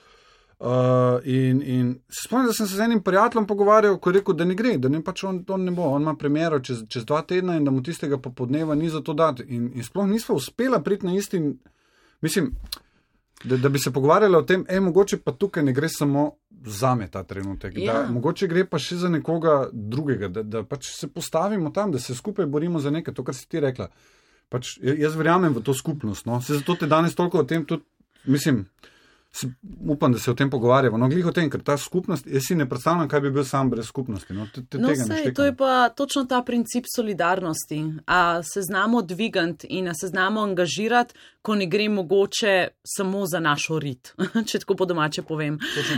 In se spomnim, da sem se z enim prijateljem pogovarjal, ko je rekel, da ne gre, da ne pač on ne bo, on ima premiero čez 2 tedna in da mu tistega popoldneva ni za to dati. In sploh nisva uspela priti na isti, mislim, da bi se pogovarjali o tem, mogoče pa tukaj ne gre samo zame ta trenutek, da mogoče gre pa še za nekoga drugega, da pač se postavimo tam, da se skupaj borimo za nekaj, to, kar si ti rekla. Pač jaz verjamem v to skupnost, no, se zato te danes toliko o tem tudi, mislim, upam, da se o tem pogovarjamo, no, glih o tem, ker ta skupnost, jaz si ne predstavljam, kaj bi bil sam brez skupnosti, no, tega ne štekam. To je pa točno ta princip solidarnosti, a se znamo dvigant in a se znamo angažirati, ko ne gre mogoče samo za našo rit, če tako po domače povem.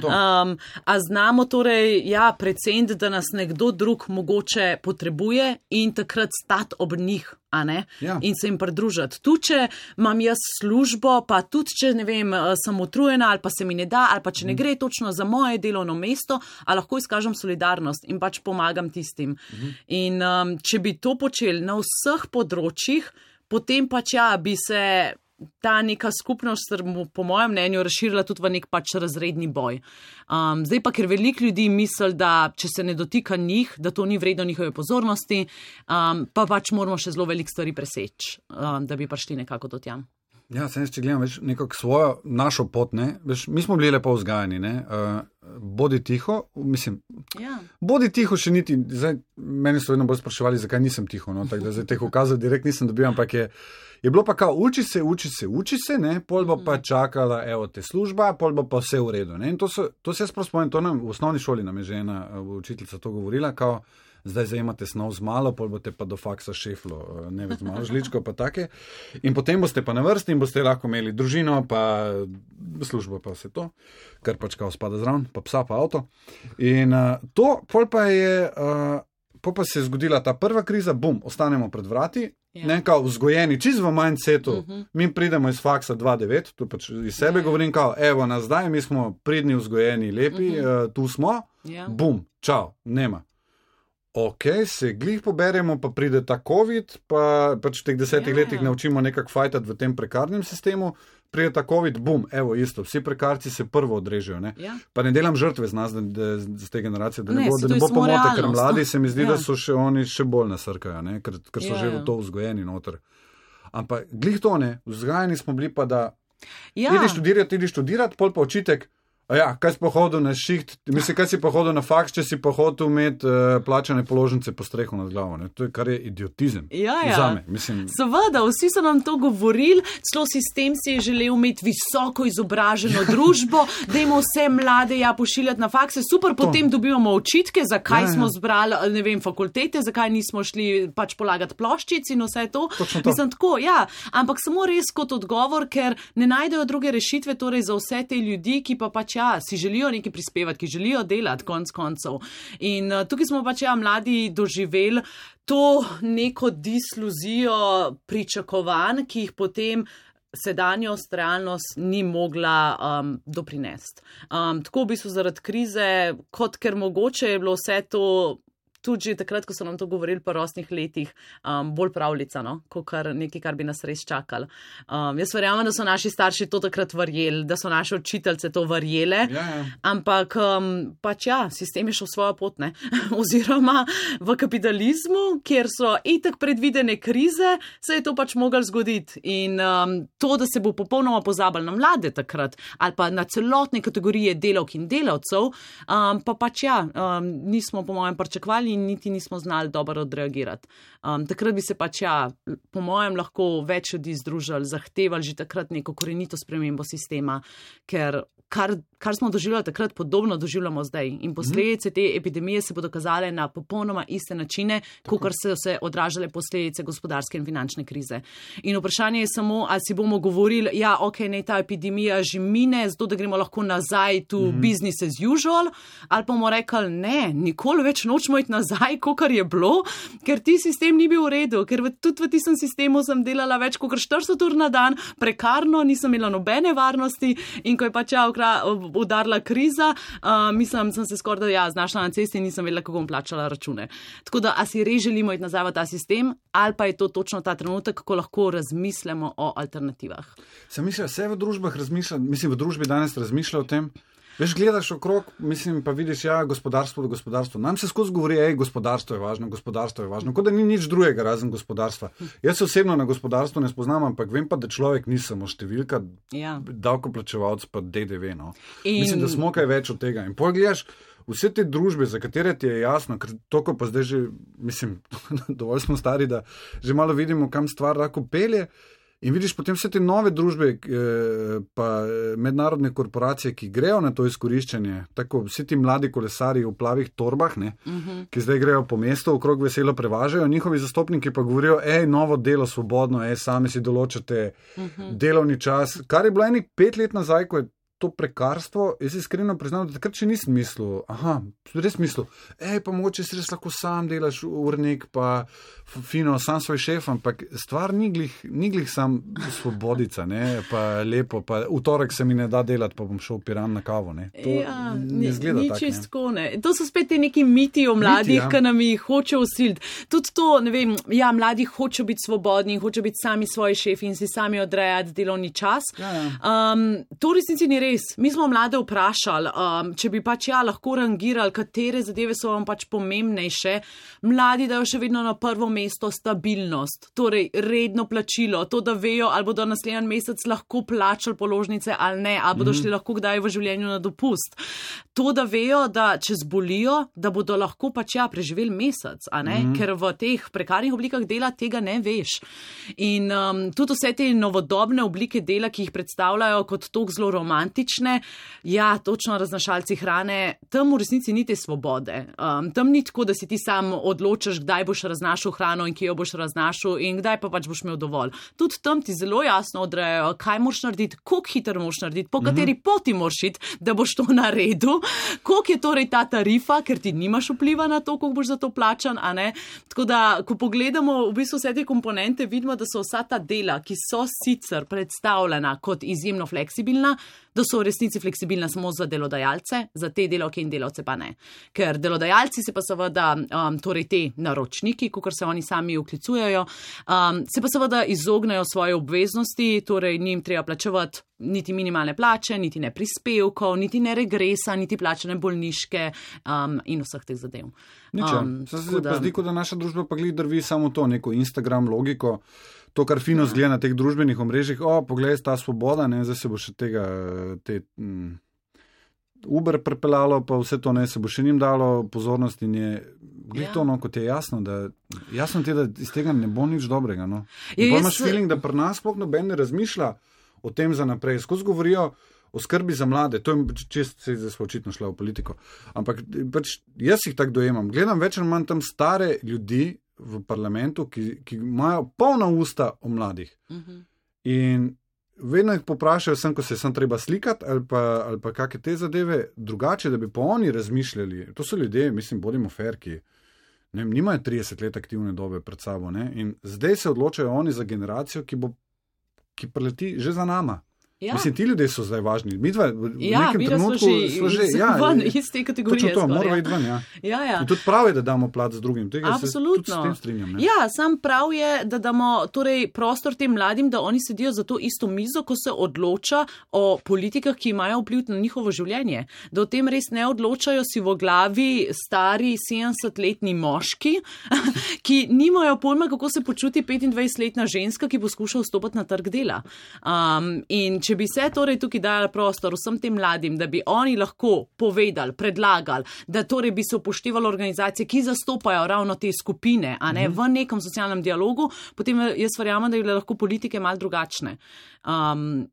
A znamo torej, ja, preceniti, da nas nekdo drug mogoče potrebuje in takrat stati ob njih, a ne? Ja. In se jim pridružiti. Tu, če imam jaz službo, pa tudi, če ne vem, sem utrujena ali pa se mi ne da, ali pa če ne gre točno za moje delovno mesto, a lahko izkažem solidarnost in pač pomagam tistim. In če bi to počeli na vseh področjih, potem pač ja, bi se ta neka skupnost, po mojem mnenju, razširila tudi v nek pač razredni boj. Zdaj pa, ker veliko ljudi misli, da če se ne dotika njih, da to ni vredno njihove pozornosti, pa pač moramo še zelo veliko stvari preseči, da bi prišli nekako do tja. Ja, sem če gledam več nekako svojo, našo pot, ne, veš, mi smo bili lepo vzgajani, ne, bodi tiho, mislim, bodi tiho še niti, zdaj, meni so vedno bolj spraševali, zakaj nisem tiho, no, tako da zdaj teh ukazov direkt nisem dobil, ampak je bilo pa kao, uči se, ne, pol bo pa čakala, evo te služba, pol bo pa vse v redu, ne, in to se jaz spomnim, to nam v osnovni šoli nam je že ena učiteljica to govorila, kao, zdaj zajemate snov z malo, pol boste pa do faksa šeflo, ne več z malo žličko, pa take. In potem boste pa na vrsti in boste lahko imeli družino, pa službo, pa vse to, kar pač kao spada zraven, pa psa, pa avto. In pol pa se je zgodila ta prva kriza, bum, ostanemo pred vrati, ne kao vzgojeni, čist v mindsetu, mi pridemo iz faksa 2.9, tu pač iz sebe govorim, kao, evo nas zdaj, mi smo pridni, vzgojeni, lepi, tu smo, bum, čau, nema. Ok, se glih poberemo, pa pride ta COVID, pa pač v teh 10 letih naučimo nekako fajtati v tem prekarnem sistemu, pride ta COVID, bum, evo isto, vsi prekarci se prvo odrežejo, ne. Pa ne delam žrtve z nas, z te generacije, da ne bo pomote, ker mladi se mi zdi, da so še oni še bolj nasrkajo, ne, ker so že v to vzgojeni noter. Ampak glih to ne, vzgajeni smo bili pa, da idi študirati, pol pa očitek, kaj si pohodil na šiht, mislim, kaj si pohodil na faks, če si pohodil imeti plačane položnice po strehu nad glavo, ne? To je kar je idiotizem. Zame, mislim. Seveda, vsi so nam to govorili, celo sistem si je želel imeti visoko izobraženo družbo, dajmo vse mlade pošiljati na fakse, super, potem dobivamo očitke, zakaj smo zbrali, ne vem, fakultete, zakaj nismo šli pač polagati ploščic in vse to. Mislim, tako, ampak samo res kot odgovor, ker ne najdejo druge rešitve, torej za vse te ljudi, ki pa pač si želijo nekaj prispevati, ki želijo delati konc koncev. In tukaj smo pač mladi doživeli to neko disluzijo pričakovanj, ki jih potem sedanjost, realnost ni mogla doprinesti. Tako v bistvu zaradi krize, kot ker mogoče je bilo vse to tudi že takrat, ko so nam to govorili po rosnih letih, bolj pravljica, no, kot nekaj, kar bi nas res čakali. Jaz verjamem, da so naši starši to takrat verjeli, da so naše učiteljice to verjele, ampak pač sistem je šel svojo pot, ne, oziroma v kapitalizmu, kjer so itak predvidene krize, se je to pač moglo zgoditi. In to, da se bo popolnoma pozabili na mlade takrat, ali pa na celotne kategorije delavk in delavcev, pa pač nismo po mojem pričakovali in niti nismo znali dobro odreagirati. Takrat bi se pač, po mojem, lahko več ljudi združili, zahtevali že takrat neko korenito spremembo sistema, ker kar smo doživljali takrat, podobno doživljamo zdaj. In posledice te epidemije se bodo kazale na popolnoma iste načine, kot so se odražale posledice gospodarske in finančne krize. In vprašanje je samo, ali si bomo govorili, ja, ok, ne, ta epidemija že mine, zato da gremo lahko nazaj to business as usual, ali pa bomo rekli, ne, nikoli več nočemo iti nazaj, kakor je bilo, ker ti sistem ni bil v redu, ker tudi v tistem sistemu sem delala več kot 40 ur na dan, prekarno, nisem imela nobene varnosti in ko je pač udarila kriza, mislim, sem se skoraj znašla na cesti in nisem vedela, kako bom plačala račune. Tako da, a si res želimo iti nazaj v ta sistem, ali pa je to točno ta trenutek, ko lahko razmislimo o alternativah. Sem mislila, vse v družbah razmišlja, mislim, v družbi danes razmišlja o tem. Veš, gledaš okrog, mislim, pa vidiš, ja, gospodarstvo. Nam se skozi govori, gospodarstvo je važno, kot da ni nič drugega razen gospodarstva. Jaz se osebno na gospodarstvo ne spoznam, ampak vem pa, da človek ni samo številka, davkoplačevalc pa DDV, no. Mislim, da smo kaj več od tega. In pogledaš vse te družbe, za katere ti je jasno, ker toliko pa zdaj že, mislim, dovolj smo stari, da že malo vidimo, kam stvar lahko pelje. In vidiš potem vse te nove družbe, pa mednarodne korporacije, ki grejo na to izkoriščanje, tako vsi ti mladi kolesari v plavih torbah, ne, ki zdaj grejo po mestu, okrog veselo prevažajo, njihovi zastopniki pa govorijo, novo delo svobodno, sami si določate delovni čas, kar je bilo enih 5 let nazaj, ko je to prekarstvo, jaz iskreno priznam, da takrat še nisem mislil, res mislil, pa mogoče si res lahko sam delaš urnik, pa fino, sam svoj šef, ampak stvar ni glih sam svobodica, ne, pa lepo, pa v torek se mi ne da delati, pa bom šel v Piran na kavo, ne. To ne zgleda tak, ne. Čistko, ne. To so spet te neki miti o mladih, ki nam jih hoče usiliti. Tudi to, ne vem, mladi hočejo biti svobodni, hočejo biti sami svoji šefi in si sami odrejati delovni čas. To v resnici ni res. Mi smo mlade vprašali, če bi pač lahko rangirali, katere zadeve so vam pač pomembnejše. Mladi dajo še vedno na prvo mesto stabilnost, torej redno plačilo, to, da vejo, ali bodo naslednji mesec lahko plačali položnice ali ne, ali bodo šli lahko kdaj v življenju na dopust. To, da vejo, da če zbolijo, da bodo lahko pač preživeli mesec, a ne? Ker v teh prekarnih oblikah dela tega ne veš. In tudi vse te novodobne oblike dela, ki jih predstavljajo kot tok zelo romantične, točno raznašalci hrane, tam v resnici ni te svobode. Tam ni tako, da si ti sam odločaš, kdaj boš raznašal hrano in kje jo boš raznašal in kdaj pa pač boš imel dovolj. Tudi tam ti zelo jasno odrejajo, kaj moraš narediti, koliko hitro moraš narediti, po kateri poti moraš iti, da boš to naredil, koliko je torej ta tarifa, ker ti nimaš vpliva na to, koliko boš za to plačan, a ne. Tako da, ko pogledamo v bistvu vse te komponente, vidimo, da so vsa ta dela, ki so sicer predstavljena kot izjemno fleksibilna, da so v resnici fleksibilna samo za delodajalce, za te delavke in delavce pa ne. Ker delodajalci se pa seveda, torej te naročniki, kakor se oni sami vklicujejo, se pa seveda izognejo svoje obveznosti, torej njim treba plačevati niti minimalne plače, niti ne prispevkov, niti ne regresa, niti plačane bolniške in vseh teh zadev. Se pa zdi, da naša družba pa glih drvi samo to, neko Instagram logiko, to, kar fino zgleda na teh družbenih omrežjih, poglej, ta svoboda, ne, zdaj se bo še Uber prepeljalo, pa vse to ne, se bo še njim dalo pozornost in je glih to, no, kot je jasno, da ti, da iz tega ne bo nič dobrega, no. In pa imaš feeling, da pri nas sploh noben ne razmišlja o tem za naprej. Skozi govorijo o skrbi za mlade, to je čist, zdaj smo očitno šla v politiko, ampak pač jaz jih tako dojemam. Gledam več ali manj tam stare ljudi v parlamentu, ki imajo polna usta o mladih. In vedno jih poprašajo, ko se sem treba slikati ali pa kakšne te zadeve drugače, da bi pa oni razmišljali. To so ljudje, mislim, bodimo fair, ki nimajo 30 let aktivne dobe pred sabo, ne? In zdaj se odločajo oni za generacijo, ki preleti že za nama. Mislim, ti ljudje so zdaj važni. Mi dva v nekem trenutku smo že iz te kategorije. To moramo iti ven, In tudi prav je, da damo plac z drugim. Tega absolutno. Se tudi s tem strinjam. Ne? Sam prav je, da damo torej prostor tem mladim, da oni sedijo za to isto mizo, ko se odloča o politikah, ki imajo vpliv na njihovo življenje. Da o tem res ne odločajo si v glavi stari 70-letni moški, ki nimajo pojma, kako se počuti 25-letna ženska, ki poskuša vstopati na trg dela. In če bi se torej tukaj dajali prostor vsem tem mladim, da bi oni lahko povedali, predlagali, da torej bi se upoštevali organizacije, ki zastopajo ravno te skupine, a ne, v nekem socialnem dialogu, potem jaz verjamem, da bi bile lahko politike malo drugačne.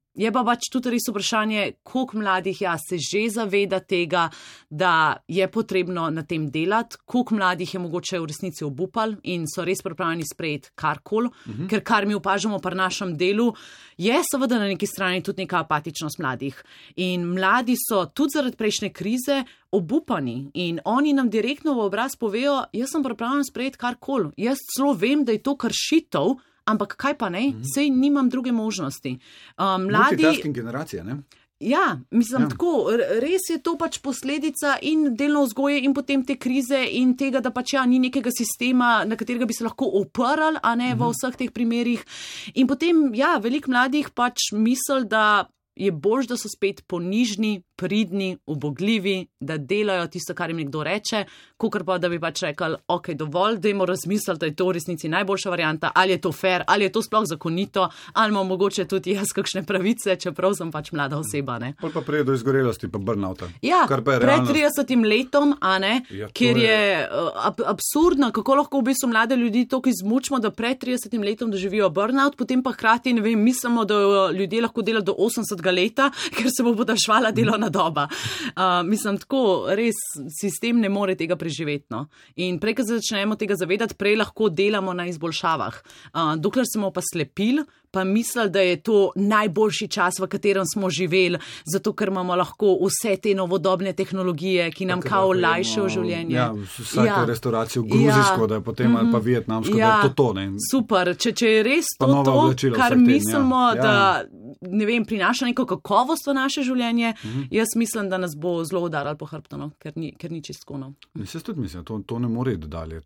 Je pa pač tudi res vprašanje, koliko mladih se že zaveda tega, da je potrebno na tem delati, koliko mladih je mogoče v resnici obupal in so res pripravljeni sprejeti karkoli, ker kar mi opažamo pri našem delu, je seveda na neki strani tudi neka apatičnost mladih. In mladi so tudi zaradi prejšnje krize obupani in oni nam direktno v obraz povejo, jaz sem pripravljen sprejeti karkoli, jaz celo vem, da je to kršitev, ampak kaj pa ne, sej nimam druge možnosti. Multitasking generacija, ne? Ja, mislim tako, res je to pač posledica in delno vzgoje in potem te krize in tega, da pač ni nekega sistema, na katerega bi se lahko oprali, a ne v vseh teh primerih. In potem, veliko mladih pač misli, da je boljš, da so spet ponižni, pridni, ubogljivi, da delajo tisto, kar jim nekdo reče, kakor pa, da bi pač rekli, ok, dovolj, dajmo razmisliti, da je to v resnici najboljša varianta, ali je to fair, ali je to sploh zakonito, ali imam mogoče tudi jaz kakšne pravice, čeprav sem pač mlada oseba, ne. Pol pa prije do izgorelosti, pa burnouta. Ja, pred 30 letom, a ne, ker je absurdno, kako lahko v bistvu mlade ljudi toliko izmučimo, da pred 30 letom doživijo burnout, potem pa hkrati, ne vem, mislimo, da ljudje lahko delajo do 80 leta, ker se bo podaljšvala delovna doba. Mislim, tako res sistem ne more tega preživeti. No? In prej, ko se začnemo tega zavedati, prej lahko delamo na izboljšavah. Dokler smo pa slepili, pa mislili, da je to najboljši čas, v katerem smo živeli, zato ker imamo lahko vse te novodobne tehnologije, ki nam kao olajšajo življenje. Ja, vsako restauracijo gruzijsko, da je potem ali pa vietnamsko, da je to. Ne? Super, če je res to, kar mislimo, da ne vem, prinaša neko kakovost v naše življenje, jaz mislim, da nas bo zelo udaralo po hrbtu, no? ker ni čisto. No. Jaz tudi mislim, to ne more iti dalje.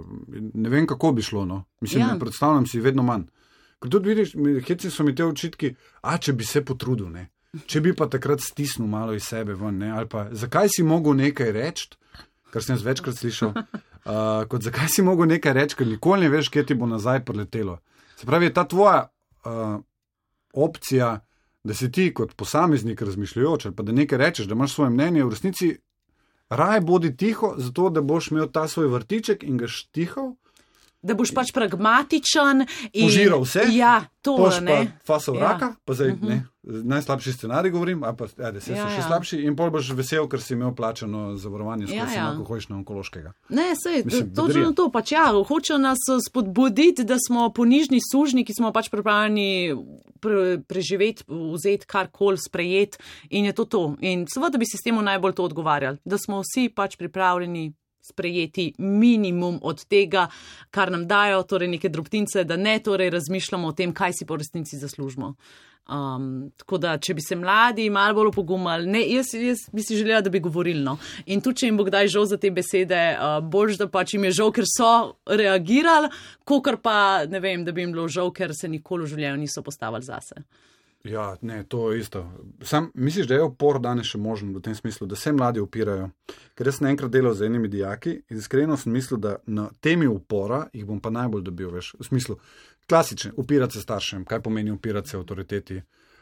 Ne vem, kako bi šlo. No? Mislim, ne predstavljam si vedno manj. Ker tudi vidiš, heci so mi te očitki, če bi se potrudil, ne? Če bi pa takrat stisnil malo iz sebe ven, ne? Ali pa zakaj si mogel nekaj reči, kar sem jaz večkrat slišal, kot zakaj si mogel nekaj reči, ker nikoli ne veš, kje ti bo nazaj preletelo. Se pravi, je ta tvoja opcija, da si ti kot posameznik razmišljajoč, ali pa da nekaj rečeš, da imaš svoje mnenje, v resnici raje bodi tiho, zato da boš imel ta svoj vrtiček in ga štihal, da boš pač pragmatičen in požiral vse, to pa fasal raka, pa zdaj najslabši scenarij govorim, pa so še slabši in pol boš vesel, ker si imel plačano zavarovanje, skozi enako hojiš na onkološkega. Ne, sej, točno to, pač hočejo nas spodbuditi, da smo ponižni sužnji, ki smo pač pripravljeni preživeti, vzeti karkoli, sprejeti in je to. In seveda bi sistemu najbolj to odgovarjali, da smo vsi pač pripravljeni sprejeti minimum od tega, kar nam dajo, torej neke drobtince, da ne torej razmišljamo o tem, kaj si po resnici zaslužimo. Tako da, če bi se mladi malo bolj opogumali, jaz bi si želela, da bi govorili. No. In tudi, če jim bo kdaj žal za te besede, boljš, da pač jim je žal, ker so reagirali, kakor pa, ne vem, da bi jim bilo žal, ker se nikoli v življenju niso postavili zase. Ja, ne, to je isto. Sam misliš, da je upor danes še možen v tem smislu, da se mladi upirajo? Ker jaz sem enkrat delal z enimi dijaki in iskreno sem mislil, da na temi upora jih bom pa najbolj dobil, veš, v smislu klasične, upirati se staršem, kaj pomeni upirati se avtoriteti,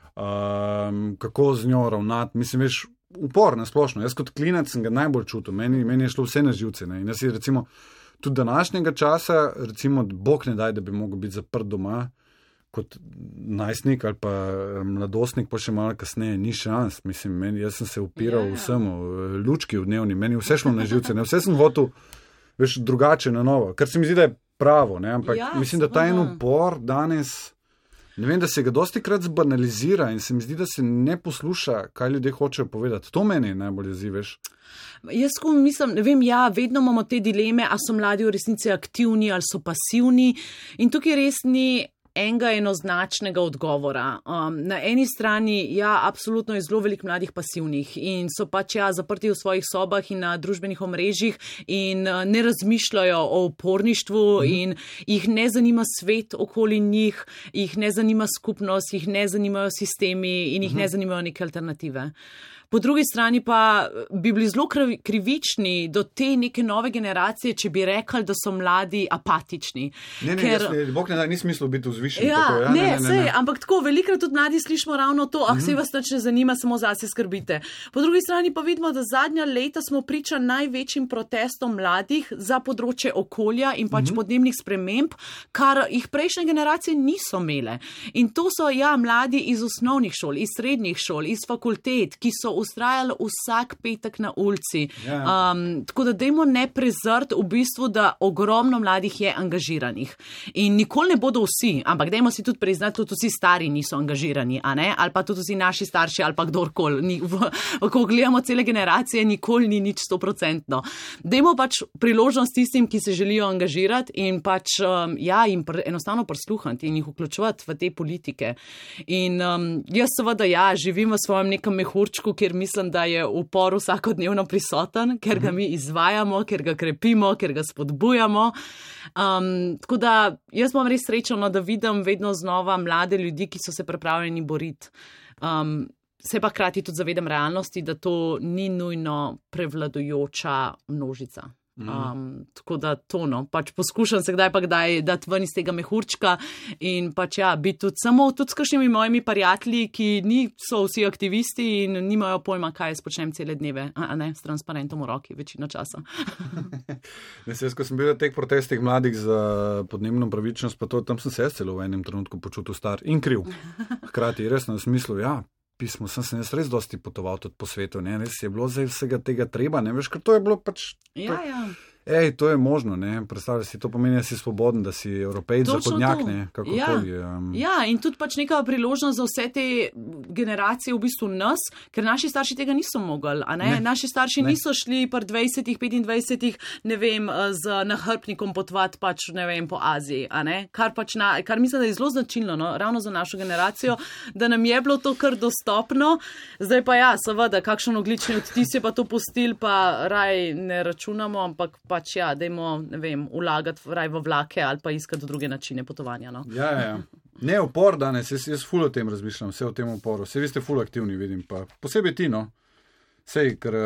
kako z njo ravnati, mislim, veš, upor nasplošno. Jaz kot klinec sem ga najbolj čutil, meni je šlo vse na živce, ne? In jaz si recimo tudi današnjega časa, recimo, Bog ne daj, da bi mogel biti zaprt doma, kot najstnik ali pa mladostnik, pa še malo kasneje, ni šans. Mislim, jaz sem se upiral vsemu, lučki v dnevni, meni vse šlo na živce, ne, vse sem hotel, veš, drugače na novo, kar se mi zdi, da je pravo, ne, ampak mislim, da ta en upor danes, ne vem, da se ga dosti krat zbanalizira in se mi zdi, da se ne posluša, kaj ljudje hočejo povedati. To meni najbolj jezi, veš. Jaz mislim, ne vem, vedno imamo te dileme, a so mladi v resnici aktivni ali so pasivni in tukaj res ni enega enoznačnega odgovora. Na eni strani, absolutno je zelo veliko mladih pasivnih in so pač zaprti v svojih sobah in na družbenih omrežjih in ne razmišljajo o uporništvu in jih ne zanima svet okoli njih, jih ne zanima skupnost, jih ne zanimajo sistemi in jih ne zanimajo neke alternative. Po drugi strani pa bi bili zelo krivični do te neke nove generacije, če bi rekli, da so mladi apatični. Bog ne da, ni smislu biti vzvišen vzvišen. Ja, ne. Ampak tako, velikrat tudi mladi slišimo ravno to, se vas nič ne zanima, samo zase skrbite. Po drugi strani pa vidimo, da zadnja leta smo priča največjim protestom mladih za področje okolja in pač podnebnih sprememb, kar jih prejšnje generacije niso imele. In to so, mladi iz osnovnih šol, iz srednjih šol, iz fakultet, ki so ustrajali vsak petek na ulici. Tako da dajmo ne prezrt v bistvu, da ogromno mladih je angažiranih. In nikoli ne bodo vsi, ampak dajmo si tudi priznati, tudi vsi stari niso angažirani, ali pa tudi vsi naši starši, ali pa kdorkoli. Ko gledamo cele generacije, nikoli ni nič 100%. Dajmo pač priložnost tistim, ki se želijo angažirati in pač jim enostavno prisluhniti in jih vključevati v te politike. In jaz seveda živim v svojem nekem mehurčku, kjer mislim, da je upor vsakodnevno prisoten, ker ga mi izvajamo, ker ga krepimo, ker ga spodbujamo. Tako da jaz bom res srečna, da vidim vedno znova mlade ljudi, ki so se pripravljeni boriti. Se pa hkrati tudi zavedam realnosti, da to ni nujno prevladujoča množica. Tako da pač poskušam se kdaj dati ven iz tega mehurčka in pač biti tudi s kakšnimi mojimi prijatelji, ki so vsi aktivisti in nimajo pojma, kaj jaz počnem cele dneve, s transparentom v roki večino časa. Ko sem bil na teh protestih mladih za podnebno pravičnost, pa tam sem se celo v enem trenutku počutil star in kriv. Hkrati resno v smislu, pismo sem se res dosti potoval tudi po svetu, res je bilo zdaj vsega tega treba, veš, ker to je bilo pač... to je možno, predstavljaj si, to pomeni, da si svoboden, da si Evropejc, zahodnjak, kakorkoli. In tudi pač neka priložnost za vse te generacije, v bistvu nas, ker naši starši tega niso mogli, Naši starši niso šli pri 20-ih, 25-ih, z nahrbtnikom potovati pač, po Aziji, kar mislim, da je zelo značilno, ravno za našo generacijo, da nam je bilo to kar dostopno, zdaj pa seveda, kakšen ogljični odtis je pa to pustil, pa raj ne računamo, ampak pač dajmo, vlagati raj v vlake ali pa iskati druge načine potovanja. Ne, upor danes, jaz ful o tem razmišljam, vse o tem uporu, vse vi ste ful aktivni, vidim, pa posebej ti, Sej, ker...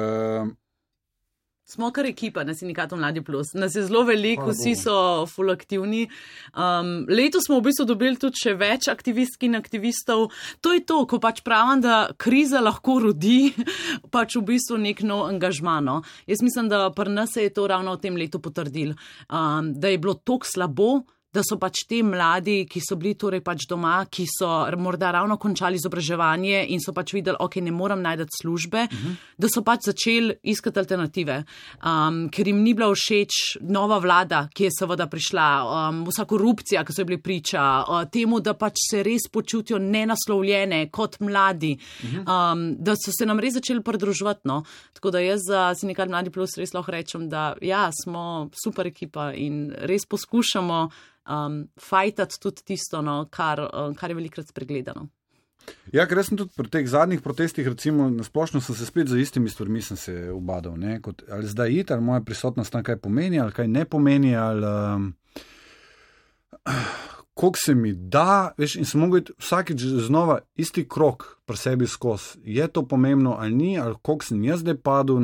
Smo kar ekipa na Sindikatu Mladi Plus. Nas je zelo veliko, vsi so ful aktivni. Letos smo v bistvu dobili tudi še več aktivistk in aktivistov. To je to, ko pač pravim, da kriza lahko rodi pač v bistvu nek nov angažman. Jaz mislim, da pri nas se je to ravno v tem letu potrdil, da je bilo toliko slabo, da so pač te mladi, ki so bili torej pač doma, ki so morda ravno končali izobraževanje in so pač videli, ne moram najti službe, da so pač začeli iskati alternative, ker jim ni bila všeč nova vlada, ki je seveda prišla, vsa korupcija, ki so bili priča, temu, da pač se res počutijo nenaslovljene kot mladi, da so se nam res začeli pridruževati. Tako da jaz za Sindikat Mladi Plus res lahko rečem, da smo super ekipa in res poskušamo fajtati tudi tisto, kar je velikrat spregledano. Ker jaz sem tudi pri teh zadnjih protestih, recimo, nasplošno sem se spet za istimi stvarmi sem se ubadal, ali zdaj iti, ali moja prisotnost tam kaj pomeni, ali kaj ne pomeni, ali koliko se mi da, veš, in sem mogel iti vsakič znova isti krok pri sebi skozi. Je to pomembno ali ni, ali koliko sem jaz zdaj padel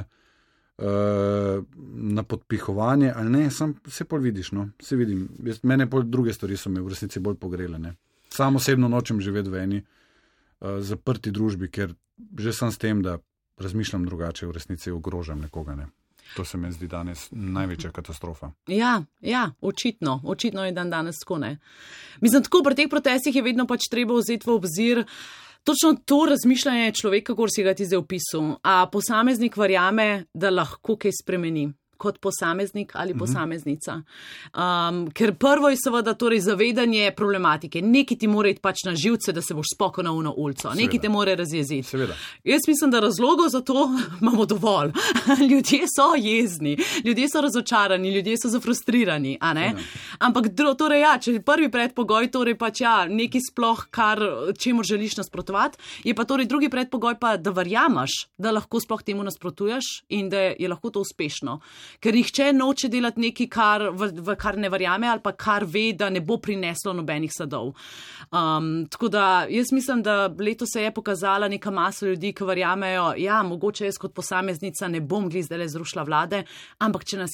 na podpihovanje, ali ne, vse pol vidiš, vse vidim. Mene pol druge stvari so me v resnici bolj pogrele, Sam osebno nočem živeti v eni zaprti družbi, ker že sem s tem, da razmišljam drugače, v resnici ogrožam nekoga, To se mi zdi danes največja katastrofa. Očitno je danes tako, Mislim, tako pri teh protestih je vedno pač treba vzeti v obzir točno to razmišljanje človeka, kako si ga ti zdaj opisal. A posameznik verjame, da lahko kaj spremeni kot posameznik ali posameznica. Ker prvo je seveda torej zavedanje problematike. Nekaj ti mora iti pač na živce, da se boš spokojno na uno ulico. Nekaj te mora razjeziti. Seveda. Jaz mislim, da razlogov za to imamo dovolj. Ljudje so jezni, ljudje so razočarani, ljudje so zafrustrirani, Ampak torej če je prvi predpogoj, torej pač nekaj sploh, čemu želiš nasprotovati, je pa torej drugi predpogoj pa, da verjamaš, da lahko sploh temu nasprotuješ in da je lahko to uspešno. Ker nihče noče delati nekaj, v kar ne verjame ali pa kar ve, da ne bo prineslo nobenih sadov. Tako da jaz mislim, da letos se je pokazala neka masa ljudi, ki verjamejo, mogoče jaz kot posameznica ne bom zdaj zrušila vlade, ampak če nas je pa več, pa če vztrajamo, potem pa se mogoče lahko nekaj naredi.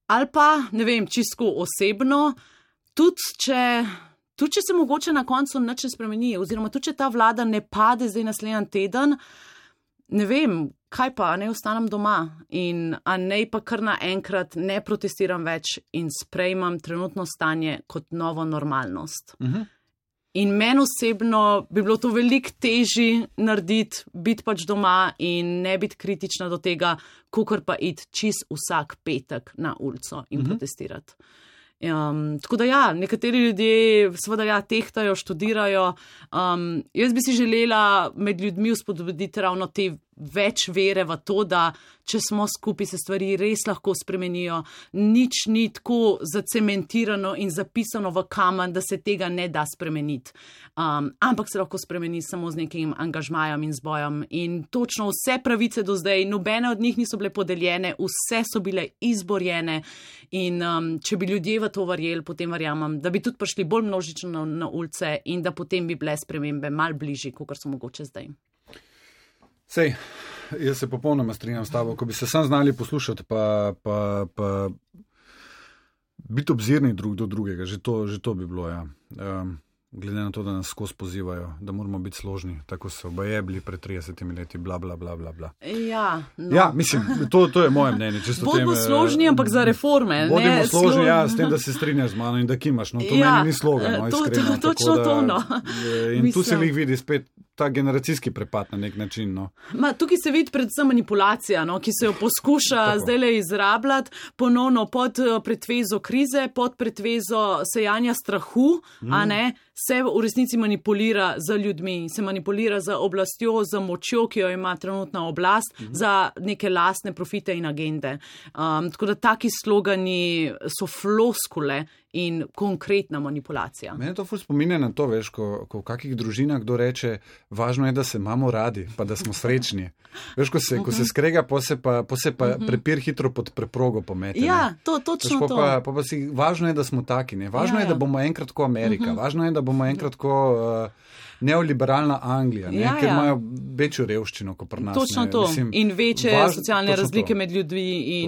Ali pa, ne vem, čisto osebno, tudi če se mogoče na koncu nič ne spremeni, oziroma tudi če ta vlada ne pade zdaj naslednji teden, ne vem, kaj pa, ne ostanem doma in ne pa kar naenkrat ne protestiram več in sprejmem trenutno stanje kot novo normalnost. In meni osebno bi bilo to veliko težje narediti, biti pač doma in ne biti kritična do tega, kakor pa iti čist vsak petek na ulico in protestirati. Tako da nekateri ljudje seveda tehtajo, študirajo. Jaz bi si želela med ljudmi vzpodbuditi ravno te več vere v to, da če smo skupaj, se stvari res lahko spremenijo. Nič ni tako zacementirano in zapisano v kamen, da se tega ne da spremeniti. Ampak se lahko spremeni samo z nekim angažmajem in z bojem. In točno vse pravice do zdaj, nobene od njih niso bile podeljene, vse so bile izborjene. In če bi ljudje v to verjeli, potem verjamem, da bi tudi prišli bolj množično na ulice in da potem bi bile spremembe malo bližje, kot so mogoče zdaj. Sej, jaz se popolnoma strinjam s tabo, ko bi se sam znali poslušati, pa biti obzirni drug do drugega, že to bi bilo, ja. Glede na to, da nas skozi pozivajo, da moramo biti složni, tako so obaje bili pred 30 leti, bla, bla, bla, bla, bla. Ja, no. Ja, mislim, to je moje mnenje. Bodimo složni, ampak za reforme. Bodimo složni, s tem, da se strinjaš z mano in da kimaš. No, to meni ni slogan, no, iskreno. Točno to, no. In tu se jih vidi spet ta generacijski prepad na nek način, no. Tukaj se vidi predvsem manipulacija, no, ki se jo poskuša zdajle izrabljati ponovno pod pretvezo krize, pod pretvezo sejanja strahu, a ne, se v resnici manipulira z ljudmi, se manipulira z oblastjo, z močjo, ki jo ima trenutna oblast, za neke lastne profite in agende. Tako da taki slogani so floskule in konkretna manipulacija. Mene to ful spominja na to, veš, ko v kakih družinah kdo reče, važno je, da se imamo radi, pa da smo srečni. Veš, ko se skrega, pa se pa prepir hitro pod preprogo pomete. Ja, točno to. Pa si, važno je, da smo taki, ne? Važno je, da bomo enkrat ko Amerika, važno je, da bomo enkrat ko neoliberalna Anglija, ne? Ker imajo večjo revščino kot pri nas. Točno to. Mislim, in večje socialne razlike med ljudmi.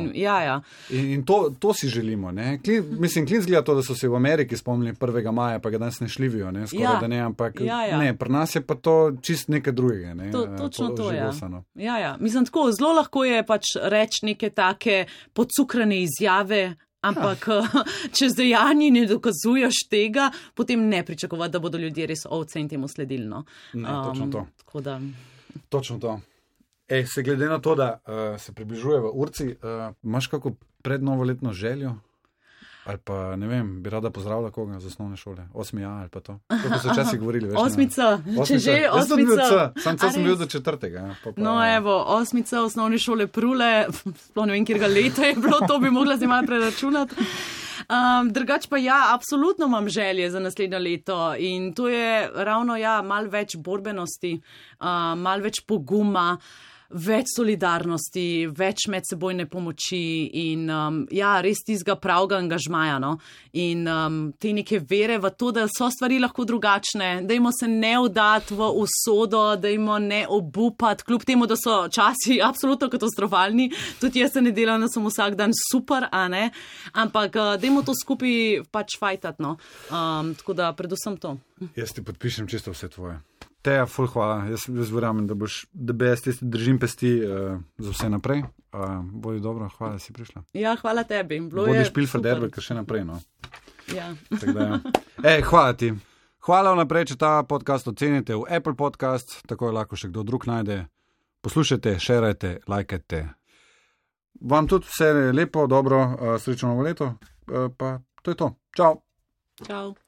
In to si želimo. Ne? Mislim, klin zgleda to, da so se v Ameriki spomnili 1. maja, pa ga danes ne šlivijo, ne? Skoraj da ne, ampak ne, pri nas je pa to čist nekaj drugega. Ne? Točno to, ja. Mislim, tako, zelo lahko je pač reči neke take podcukrane izjave, ampak če z dejanji ne dokazuješ tega, potem ne pričakovati, da bodo ljudje res ovce in temu sledili. No. Ne, točno to. Tako da. Točno to. Se glede na to, da se približuje v urci, imaš kako prednovoletno željo? Ali pa, ne vem, bi rada pozdravila koga z osnovne šole? 8. ali pa to? To so včasih govorili. Veš, 8. Če že 8. Sem bil do 4. Ja, no, evo, 8. osnovne šole Prule, sploh ne vem, kjerga leta je bilo, to bi mogla zdaj malo preračunati. Drugač pa absolutno imam želje za naslednje leto in to je ravno malo več borbenosti, malo več poguma, več solidarnosti, več medsebojne pomoči in res tistega pravega angažmaja, no? In te neke vere v to, da so stvari lahko drugačne, dajmo se ne vdati v usodo, dajmo ne obupati, kljub temu, da so časi absolutno katastrofalni, tudi jaz se ne delam, da sem vsak dan super, a ne, ampak dajmo to skupaj pač fajtati, no? Tako da predvsem to. Jaz ti podpišem čisto vse tvoje. Teja, ful hvala. Jaz verjamem, da boš držim pesti za vse naprej. Bodi dobro, hvala, da si prišla. Ja, hvala tebi. Bodi Spielfeld-Derber, kar še naprej, no. Ja. Hvala ti. Hvala vnaprej, če ta podcast ocenite v Apple Podcast, tako je lahko še kdo drug najde. Poslušajte, šerajte, lajkajte. Vam tudi vse lepo, dobro, srečno novo leto, pa to je to. Čau. Čau.